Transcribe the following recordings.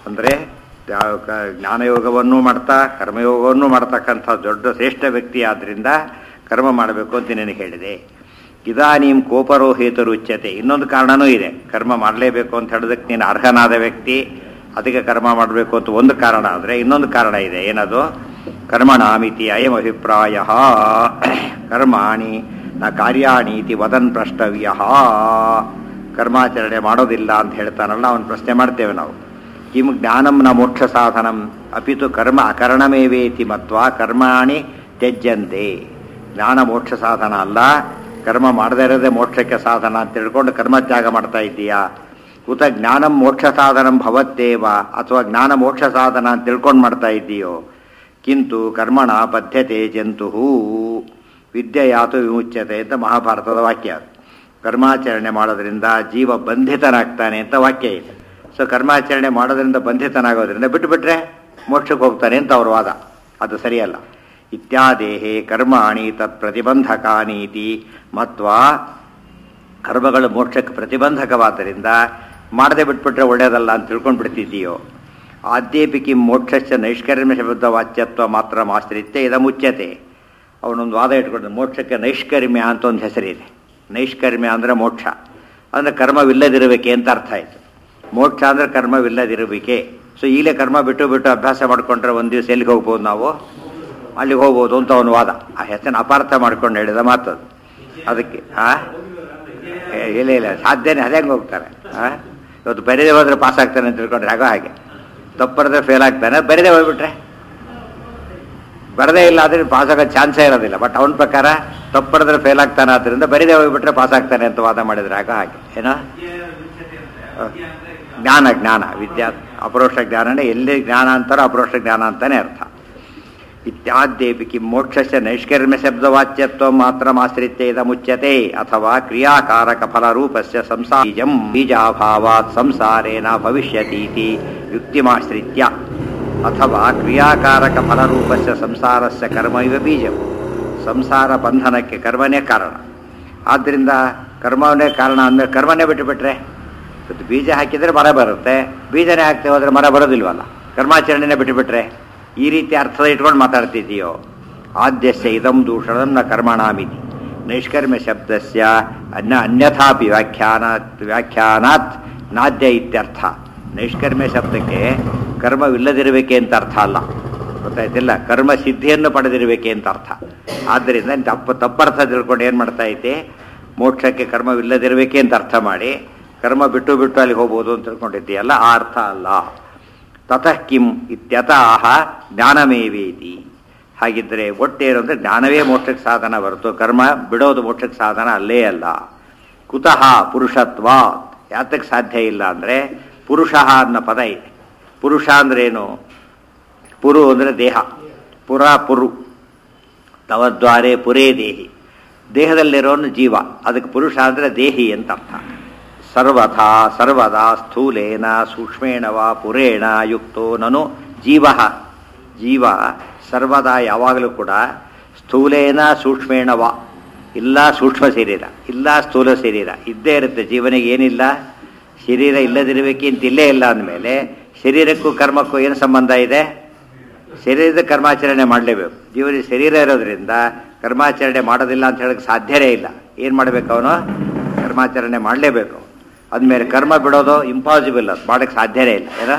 ಅಂದರೆ ಜ್ಞಾನಯೋಗವನ್ನು ಮಾಡ್ತಾ ಕರ್ಮಯೋಗವನ್ನು ಮಾಡ್ತಕ್ಕಂಥ ದೊಡ್ಡ ಶ್ರೇಷ್ಠ ವ್ಯಕ್ತಿ ಆದ್ದರಿಂದ ಕರ್ಮ ಮಾಡಬೇಕು ಅಂತ ನಿನಗೆ ಹೇಳಿದೆ. ಇದಾನೀಂ ಕೋಪರೋ ಹೇತುರುಚ್ಯತೆ. ಇನ್ನೊಂದು ಕಾರಣನೂ ಇದೆ, ಕರ್ಮ ಮಾಡಲೇಬೇಕು ಅಂತ ಹೇಳೋದಕ್ಕೆ ನೀನು ಅರ್ಹನಾದ ವ್ಯಕ್ತಿ, ಅದಕ್ಕೆ ಕರ್ಮ ಮಾಡಬೇಕು ಅಂತ ಒಂದು ಕಾರಣ ಆದರೆ ಇನ್ನೊಂದು ಕಾರಣ ಇದೆ. ಏನದು? ಕರ್ಮಣಾಮಿತಿ ಅಯಂ ಅಭಿಪ್ರಾಯ. ಕರ್ಮಾಣಿ ನ ಕಾರ್ಯಾಣೀತಿ ವದನ್ ಪ್ರಷ್ಟವ್ಯ. ಕರ್ಮಾಚರಣೆ ಮಾಡೋದಿಲ್ಲ ಅಂತ ಹೇಳ್ತಾನಲ್ಲ, ಅವನು ಪ್ರಶ್ನೆ ಮಾಡ್ತೇವೆ ನಾವು. ಕಿಂ ಜ್ಞಾನಂ ನ ಮೋಕ್ಷ ಸಾಧನಂ ಅಪಿತು ಕರ್ಮ ಅಕರಣಮೇವೇತಿ ಮತ್ವಾ ಕರ್ಮಾಣಿ ತ್ಯಜ್ಯಂತೆ. ಜ್ಞಾನ ಮೋಕ್ಷ ಸಾಧನ ಅಲ್ಲ, ಕರ್ಮ ಮಾಡದೇ ಇರೋದೇ ಮೋಕ್ಷಕ್ಕೆ ಸಾಧನ ಅಂತ ತಿಳ್ಕೊಂಡು ಕರ್ಮತ್ಯಾಗ ಮಾಡ್ತಾ ಇದ್ದೀಯಾ? ಉತ ಜ್ಞಾನಂ ಮೋಕ್ಷ ಸಾಧನಂ ಭವತ್ತೇವ, ಅಥವಾ ಜ್ಞಾನ ಮೋಕ್ಷ ಸಾಧನ ಅಂತ ತಿಳ್ಕೊಂಡು ಮಾಡ್ತಾ ಇದ್ದೀಯೋ? ಕಿಂತು ಕರ್ಮಣ ಬದ್ಧತೆ ಜಂತು ವಿದ್ಯೆಯಾತು ವಿಮುಚ್ಯತೆ ಅಂತ ಮಹಾಭಾರತದ ವಾಕ್ಯ. ಕರ್ಮಾಚರಣೆ ಮಾಡೋದ್ರಿಂದ ಜೀವ ಬಂಧಿತನಾಗ್ತಾನೆ ಅಂತ ವಾಕ್ಯ ಇದೆ. ಸೊ ಕರ್ಮಾಚರಣೆ ಮಾಡೋದ್ರಿಂದ ಬಂಧಿತನಾಗೋದ್ರಿಂದ ಬಿಟ್ಟುಬಿಟ್ರೆ ಮೋಕ್ಷಕ್ಕೆ ಹೋಗ್ತಾನೆ ಅಂತ ಅವ್ರ ವಾದ. ಅದು ಸರಿಯಲ್ಲ. ಇತ್ಯಾದೇಹೇ ಕರ್ಮಾಣಿ ತತ್ ಪ್ರತಿಬಂಧಕಾನೀತಿ ಮತ್ವಾ, ಕರ್ಮಗಳು ಮೋಕ್ಷಕ್ಕೆ ಪ್ರತಿಬಂಧಕವಾದ್ದರಿಂದ ಮಾಡದೆ ಬಿಟ್ಬಿಟ್ರೆ ಒಳ್ಳೆಯದಲ್ಲ ಅಂತ ತಿಳ್ಕೊಂಡು ಬಿಡ್ತಿದ್ದೀಯೋ? ಆದ್ಯೇಪಿ ಕಿಂ ಮೋಕ್ಷಸ್ಯ ನೈಷ್ಕರ್ಮ್ಯ ಶಬ್ದ ವಾಚ್ಯತ್ವ ಮಾತ್ರ ಆಶ್ರಿತ್ಯ ಇದಮುಚ್ಯತೆ. ಅವನೊಂದು ವಾದ ಇಟ್ಕೊಂಡು ಮೋಕ್ಷಕ್ಕೆ ನೈಷ್ಕರ್ಮ್ಯ ಅಂತ ಒಂದು ಹೆಸರಿದೆ. ನೈಷ್ಕರ್ಮ್ಯ ಅಂದರೆ ಮೋಕ್ಷ ಅಂದರೆ ಕರ್ಮವಿಲ್ಲದಿರುವಿಕೆ ಅಂತ ಅರ್ಥ ಆಯಿತು. ಮೋಕ್ಷ ಅಂದರೆ ಕರ್ಮವಿಲ್ಲದಿರುವಿಕೆ. ಸೊ ಈಗಲೇ ಕರ್ಮ ಬಿಟ್ಟು ಬಿಟ್ಟು ಅಭ್ಯಾಸ ಮಾಡಿಕೊಂಡ್ರೆ ಒಂದು ದಿವಸ ಎಲ್ಲಿಗೆ ಹೋಗ್ಬೋದು? ನಾವು ಅಲ್ಲಿಗೆ ಹೋಗ್ಬೋದು ಅಂತ ಅವನ ವಾದ. ಆ ಹೆಸರನ್ನು ಅಪಾರ್ಥ ಮಾಡ್ಕೊಂಡು ಹೇಳಿದ ಮಾತದು. ಅದಕ್ಕೆ ಇಲ್ಲ ಇಲ್ಲ ಸಾಧ್ಯನೇ, ಅದೇ ಹೆಂಗೆ ಹೋಗ್ತಾರೆ? ಇವತ್ತು ಬರೀದೇ ಹೋದ್ರೆ ಪಾಸ್ ಆಗ್ತಾನೆ ಅಂತ ತಿಳ್ಕೊಂಡ್ರೆ ಆಗೋ ಹಾಗೆ. ತಪ್ಪರದ್ರೆ ಫೇಲ್ ಆಗ್ತಾನೆ, ಬರೀದೇ ಹೋಗ್ಬಿಟ್ರೆ ಬರದೇ ಇಲ್ಲ ಆದರೆ ಪಾಸ್ ಆಗೋ ಚಾನ್ಸೇ ಇರೋದಿಲ್ಲ. ಬಟ್ ಅವನ ಪ್ರಕಾರ ತಪ್ಪರದ್ರೆ ಫೇಲ್ ಆಗ್ತಾನೆ, ಆದ್ದರಿಂದ ಬರೀದೇ ಹೋಗ್ಬಿಟ್ರೆ ಪಾಸ್ ಆಗ್ತಾನೆ ಅಂತ ವಾದ ಮಾಡಿದ್ರೆ ಆಗೋ ಹಾಗೆ. ಏನೋ ಜ್ಞಾನ ಜ್ಞಾನ ವಿದ್ಯಾ ಅಪರೋಕ್ಷ ಜ್ಞಾನನೇ, ಎಲ್ಲಿ ಜ್ಞಾನ ಅಂತಾರೋ ಅಪರೋಕ್ಷ ಜ್ಞಾನ ಅಂತಾನೆ ಅರ್ಥ. ಇತ್ಯಾದ್ಯೇಪಿ ಕಿಂ ಮೋಕ್ಷಸ್ಯ ನೈಷ್ಕರ್ಮ್ಯ ಶಬ್ದವಾಚ್ಯತ್ವ ಮಾತ್ರ ಆಶ್ರಿತ್ಯ ಇದಮುಚ್ಯತೆ. ಅಥವಾ ಕ್ರಿಯಾಕಾರಕ ಫಲರೂಪಸ್ಯ ಸಂಸಾರಂ ಬೀಜಾಭಾವಾತ್ ಸಂಸಾರೇಣ ಭವಿಷ್ಯತೀತಿ ಯುಕ್ತಿಮಾಶ್ರಿತ್ಯ. ಅಥವಾ ಕ್ರಿಯಾಕಾರಕ ಫಲರೂಪಸ್ಯ ಸಂಸಾರಸ್ಯ ಕರ್ಮ ಇವ ಬೀಜಂ. ಸಂಸಾರ ಬಂಧನಕ್ಕೆ ಕರ್ಮನೇ ಕಾರಣ. ಆದ್ದರಿಂದ ಕರ್ಮವನ್ನೇ ಕಾರಣ ಅಂದಮೇಲೆ ಕರ್ಮನೇ ಬಿಟ್ಟುಬಿಟ್ರೆ ಬೀಜ ಹಾಕಿದರೆ ಮರ ಬರುತ್ತೆ, ಬೀಜನೇ ಹಾಕ್ತೇವೆ ಹೋದರೆ ಮರ ಬರೋದಿಲ್ವಲ್ಲ. ಕರ್ಮಾಚರಣೆನೇ ಬಿಟ್ಟುಬಿಟ್ರೆ ಈ ರೀತಿ ಅರ್ಥದ ಇಟ್ಕೊಂಡು ಮಾತಾಡ್ತಿದ್ದೀಯೋ? ಆದ್ಯಸ್ಯ ಇದಂ ದೂಷಣಂ ನ ಕರ್ಮಣಾಮಿತಿ ನೈಷ್ಕರ್ಮ್ಯ ಶಬ್ದಸ್ಯ ಅನ್ಯಥಾಪಿ ವ್ಯಾಖ್ಯಾನಾತ್ ನಾದ್ಯ ಇತ್ಯರ್ಥ. ನೈಷ್ಕರ್ಮ್ಯ ಶಬ್ದಕ್ಕೆ ಕರ್ಮವಿಲ್ಲದಿರಬೇಕೆ ಅಂತ ಅರ್ಥ ಅಲ್ಲ, ಗೊತ್ತಾಯ್ತಿಲ್ಲ? ಕರ್ಮ ಸಿದ್ಧಿಯನ್ನು ಪಡೆದಿರಬೇಕೆ ಅಂತ ಅರ್ಥ. ಆದ್ದರಿಂದ ತಪ್ಪರ್ಥ ತಿಳ್ಕೊಂಡು ಏನು ಮಾಡ್ತಾ ಐತೆ? ಮೋಕ್ಷಕ್ಕೆ ಕರ್ಮವಿಲ್ಲದಿರಬೇಕೆ ಅಂತ ಅರ್ಥ ಮಾಡಿ ಕರ್ಮ ಬಿಟ್ಟು ಬಿಟ್ಟು ಅಲ್ಲಿ ಹೋಗ್ಬೋದು ಅಂತ ತಿಳ್ಕೊಂಡಿದ್ದೀಯಲ್ಲ, ಆ ಅರ್ಥ ಅಲ್ಲ. ತತಃ ಕಿಂ ಇತ್ಯತಃ ಜ್ಞಾನಮೇವೇತಿ. ಹಾಗಿದ್ದರೆ ಒಟ್ಟೇನು ಅಂದರೆ ಜ್ಞಾನವೇ ಮೋಕ್ಷಕ್ಕೆ ಸಾಧನ ಹೊರತು ಕರ್ಮ ಬಿಡೋದು ಮೋಕ್ಷಕ್ಕೆ ಸಾಧನ ಅಲ್ಲೇ ಅಲ್ಲ. ಕುತಃ ಪುರುಷತ್ವ, ಯಾತಕ್ಕೆ ಸಾಧ್ಯ ಇಲ್ಲ ಅಂದರೆ ಪುರುಷ ಅನ್ನೋ ಪದ ಇದೆ. ಪುರುಷ ಅಂದ್ರೇನು? ಪುರು ಅಂದರೆ ದೇಹ, ಪುರ ಪುರು ತವದ್ವಾರೆ ಪುರೇ ದೇಹಿ, ದೇಹದಲ್ಲಿರೋನು ಜೀವ, ಅದಕ್ಕೆ ಪುರುಷ ಅಂದರೆ ದೇಹಿ ಅಂತ ಅರ್ಥ. ಸರ್ವಥಾ ಸರ್ವದಾ ಸ್ಥೂಲೇನ ಸೂಕ್ಷ್ಮೇಣ ವಾ ಪುರೇಣ ಯುಕ್ತೋ ನನು ಜೀವ. ಜೀವ ಸರ್ವದಾ ಯಾವಾಗಲೂ ಕೂಡ ಸ್ಥೂಲೇನ ಸೂಕ್ಷ್ಮೇಣ ವಾ, ಇಲ್ಲ ಸೂಕ್ಷ್ಮ ಶರೀರ ಇಲ್ಲ ಸ್ಥೂಲ ಶರೀರ ಇದ್ದೇ ಇರುತ್ತೆ. ಜೀವನಿಗೆ ಏನಿಲ್ಲ, ಶರೀರ ಇಲ್ಲದಿರಬೇಕೆ ಅಂತ ಇಲ್ಲೇ ಇಲ್ಲ ಅಂದಮೇಲೆ ಶರೀರಕ್ಕೂ ಕರ್ಮಕ್ಕೂ ಏನು ಸಂಬಂಧ ಇದೆ? ಶರೀರದ ಕರ್ಮಾಚರಣೆ ಮಾಡಲೇಬೇಕು. ಜೀವನಿಗೆ ಶರೀರ ಇರೋದ್ರಿಂದ ಕರ್ಮಾಚರಣೆ ಮಾಡೋದಿಲ್ಲ ಅಂತ ಹೇಳೋಕ್ಕೆ ಸಾಧ್ಯವೇ ಇಲ್ಲ. ಏನು ಮಾಡಬೇಕು? ಅವನು ಕರ್ಮಾಚರಣೆ ಮಾಡಲೇಬೇಕು. ಅಂದಮೇಲೆ ಕರ್ಮ ಬಿಡೋದು ಇಂಪಾಸಿಬಲ್, ಅದು ಮಾಡೋಕ್ಕೆ ಸಾಧ್ಯವೇ ಇಲ್ಲ. ಏನೋ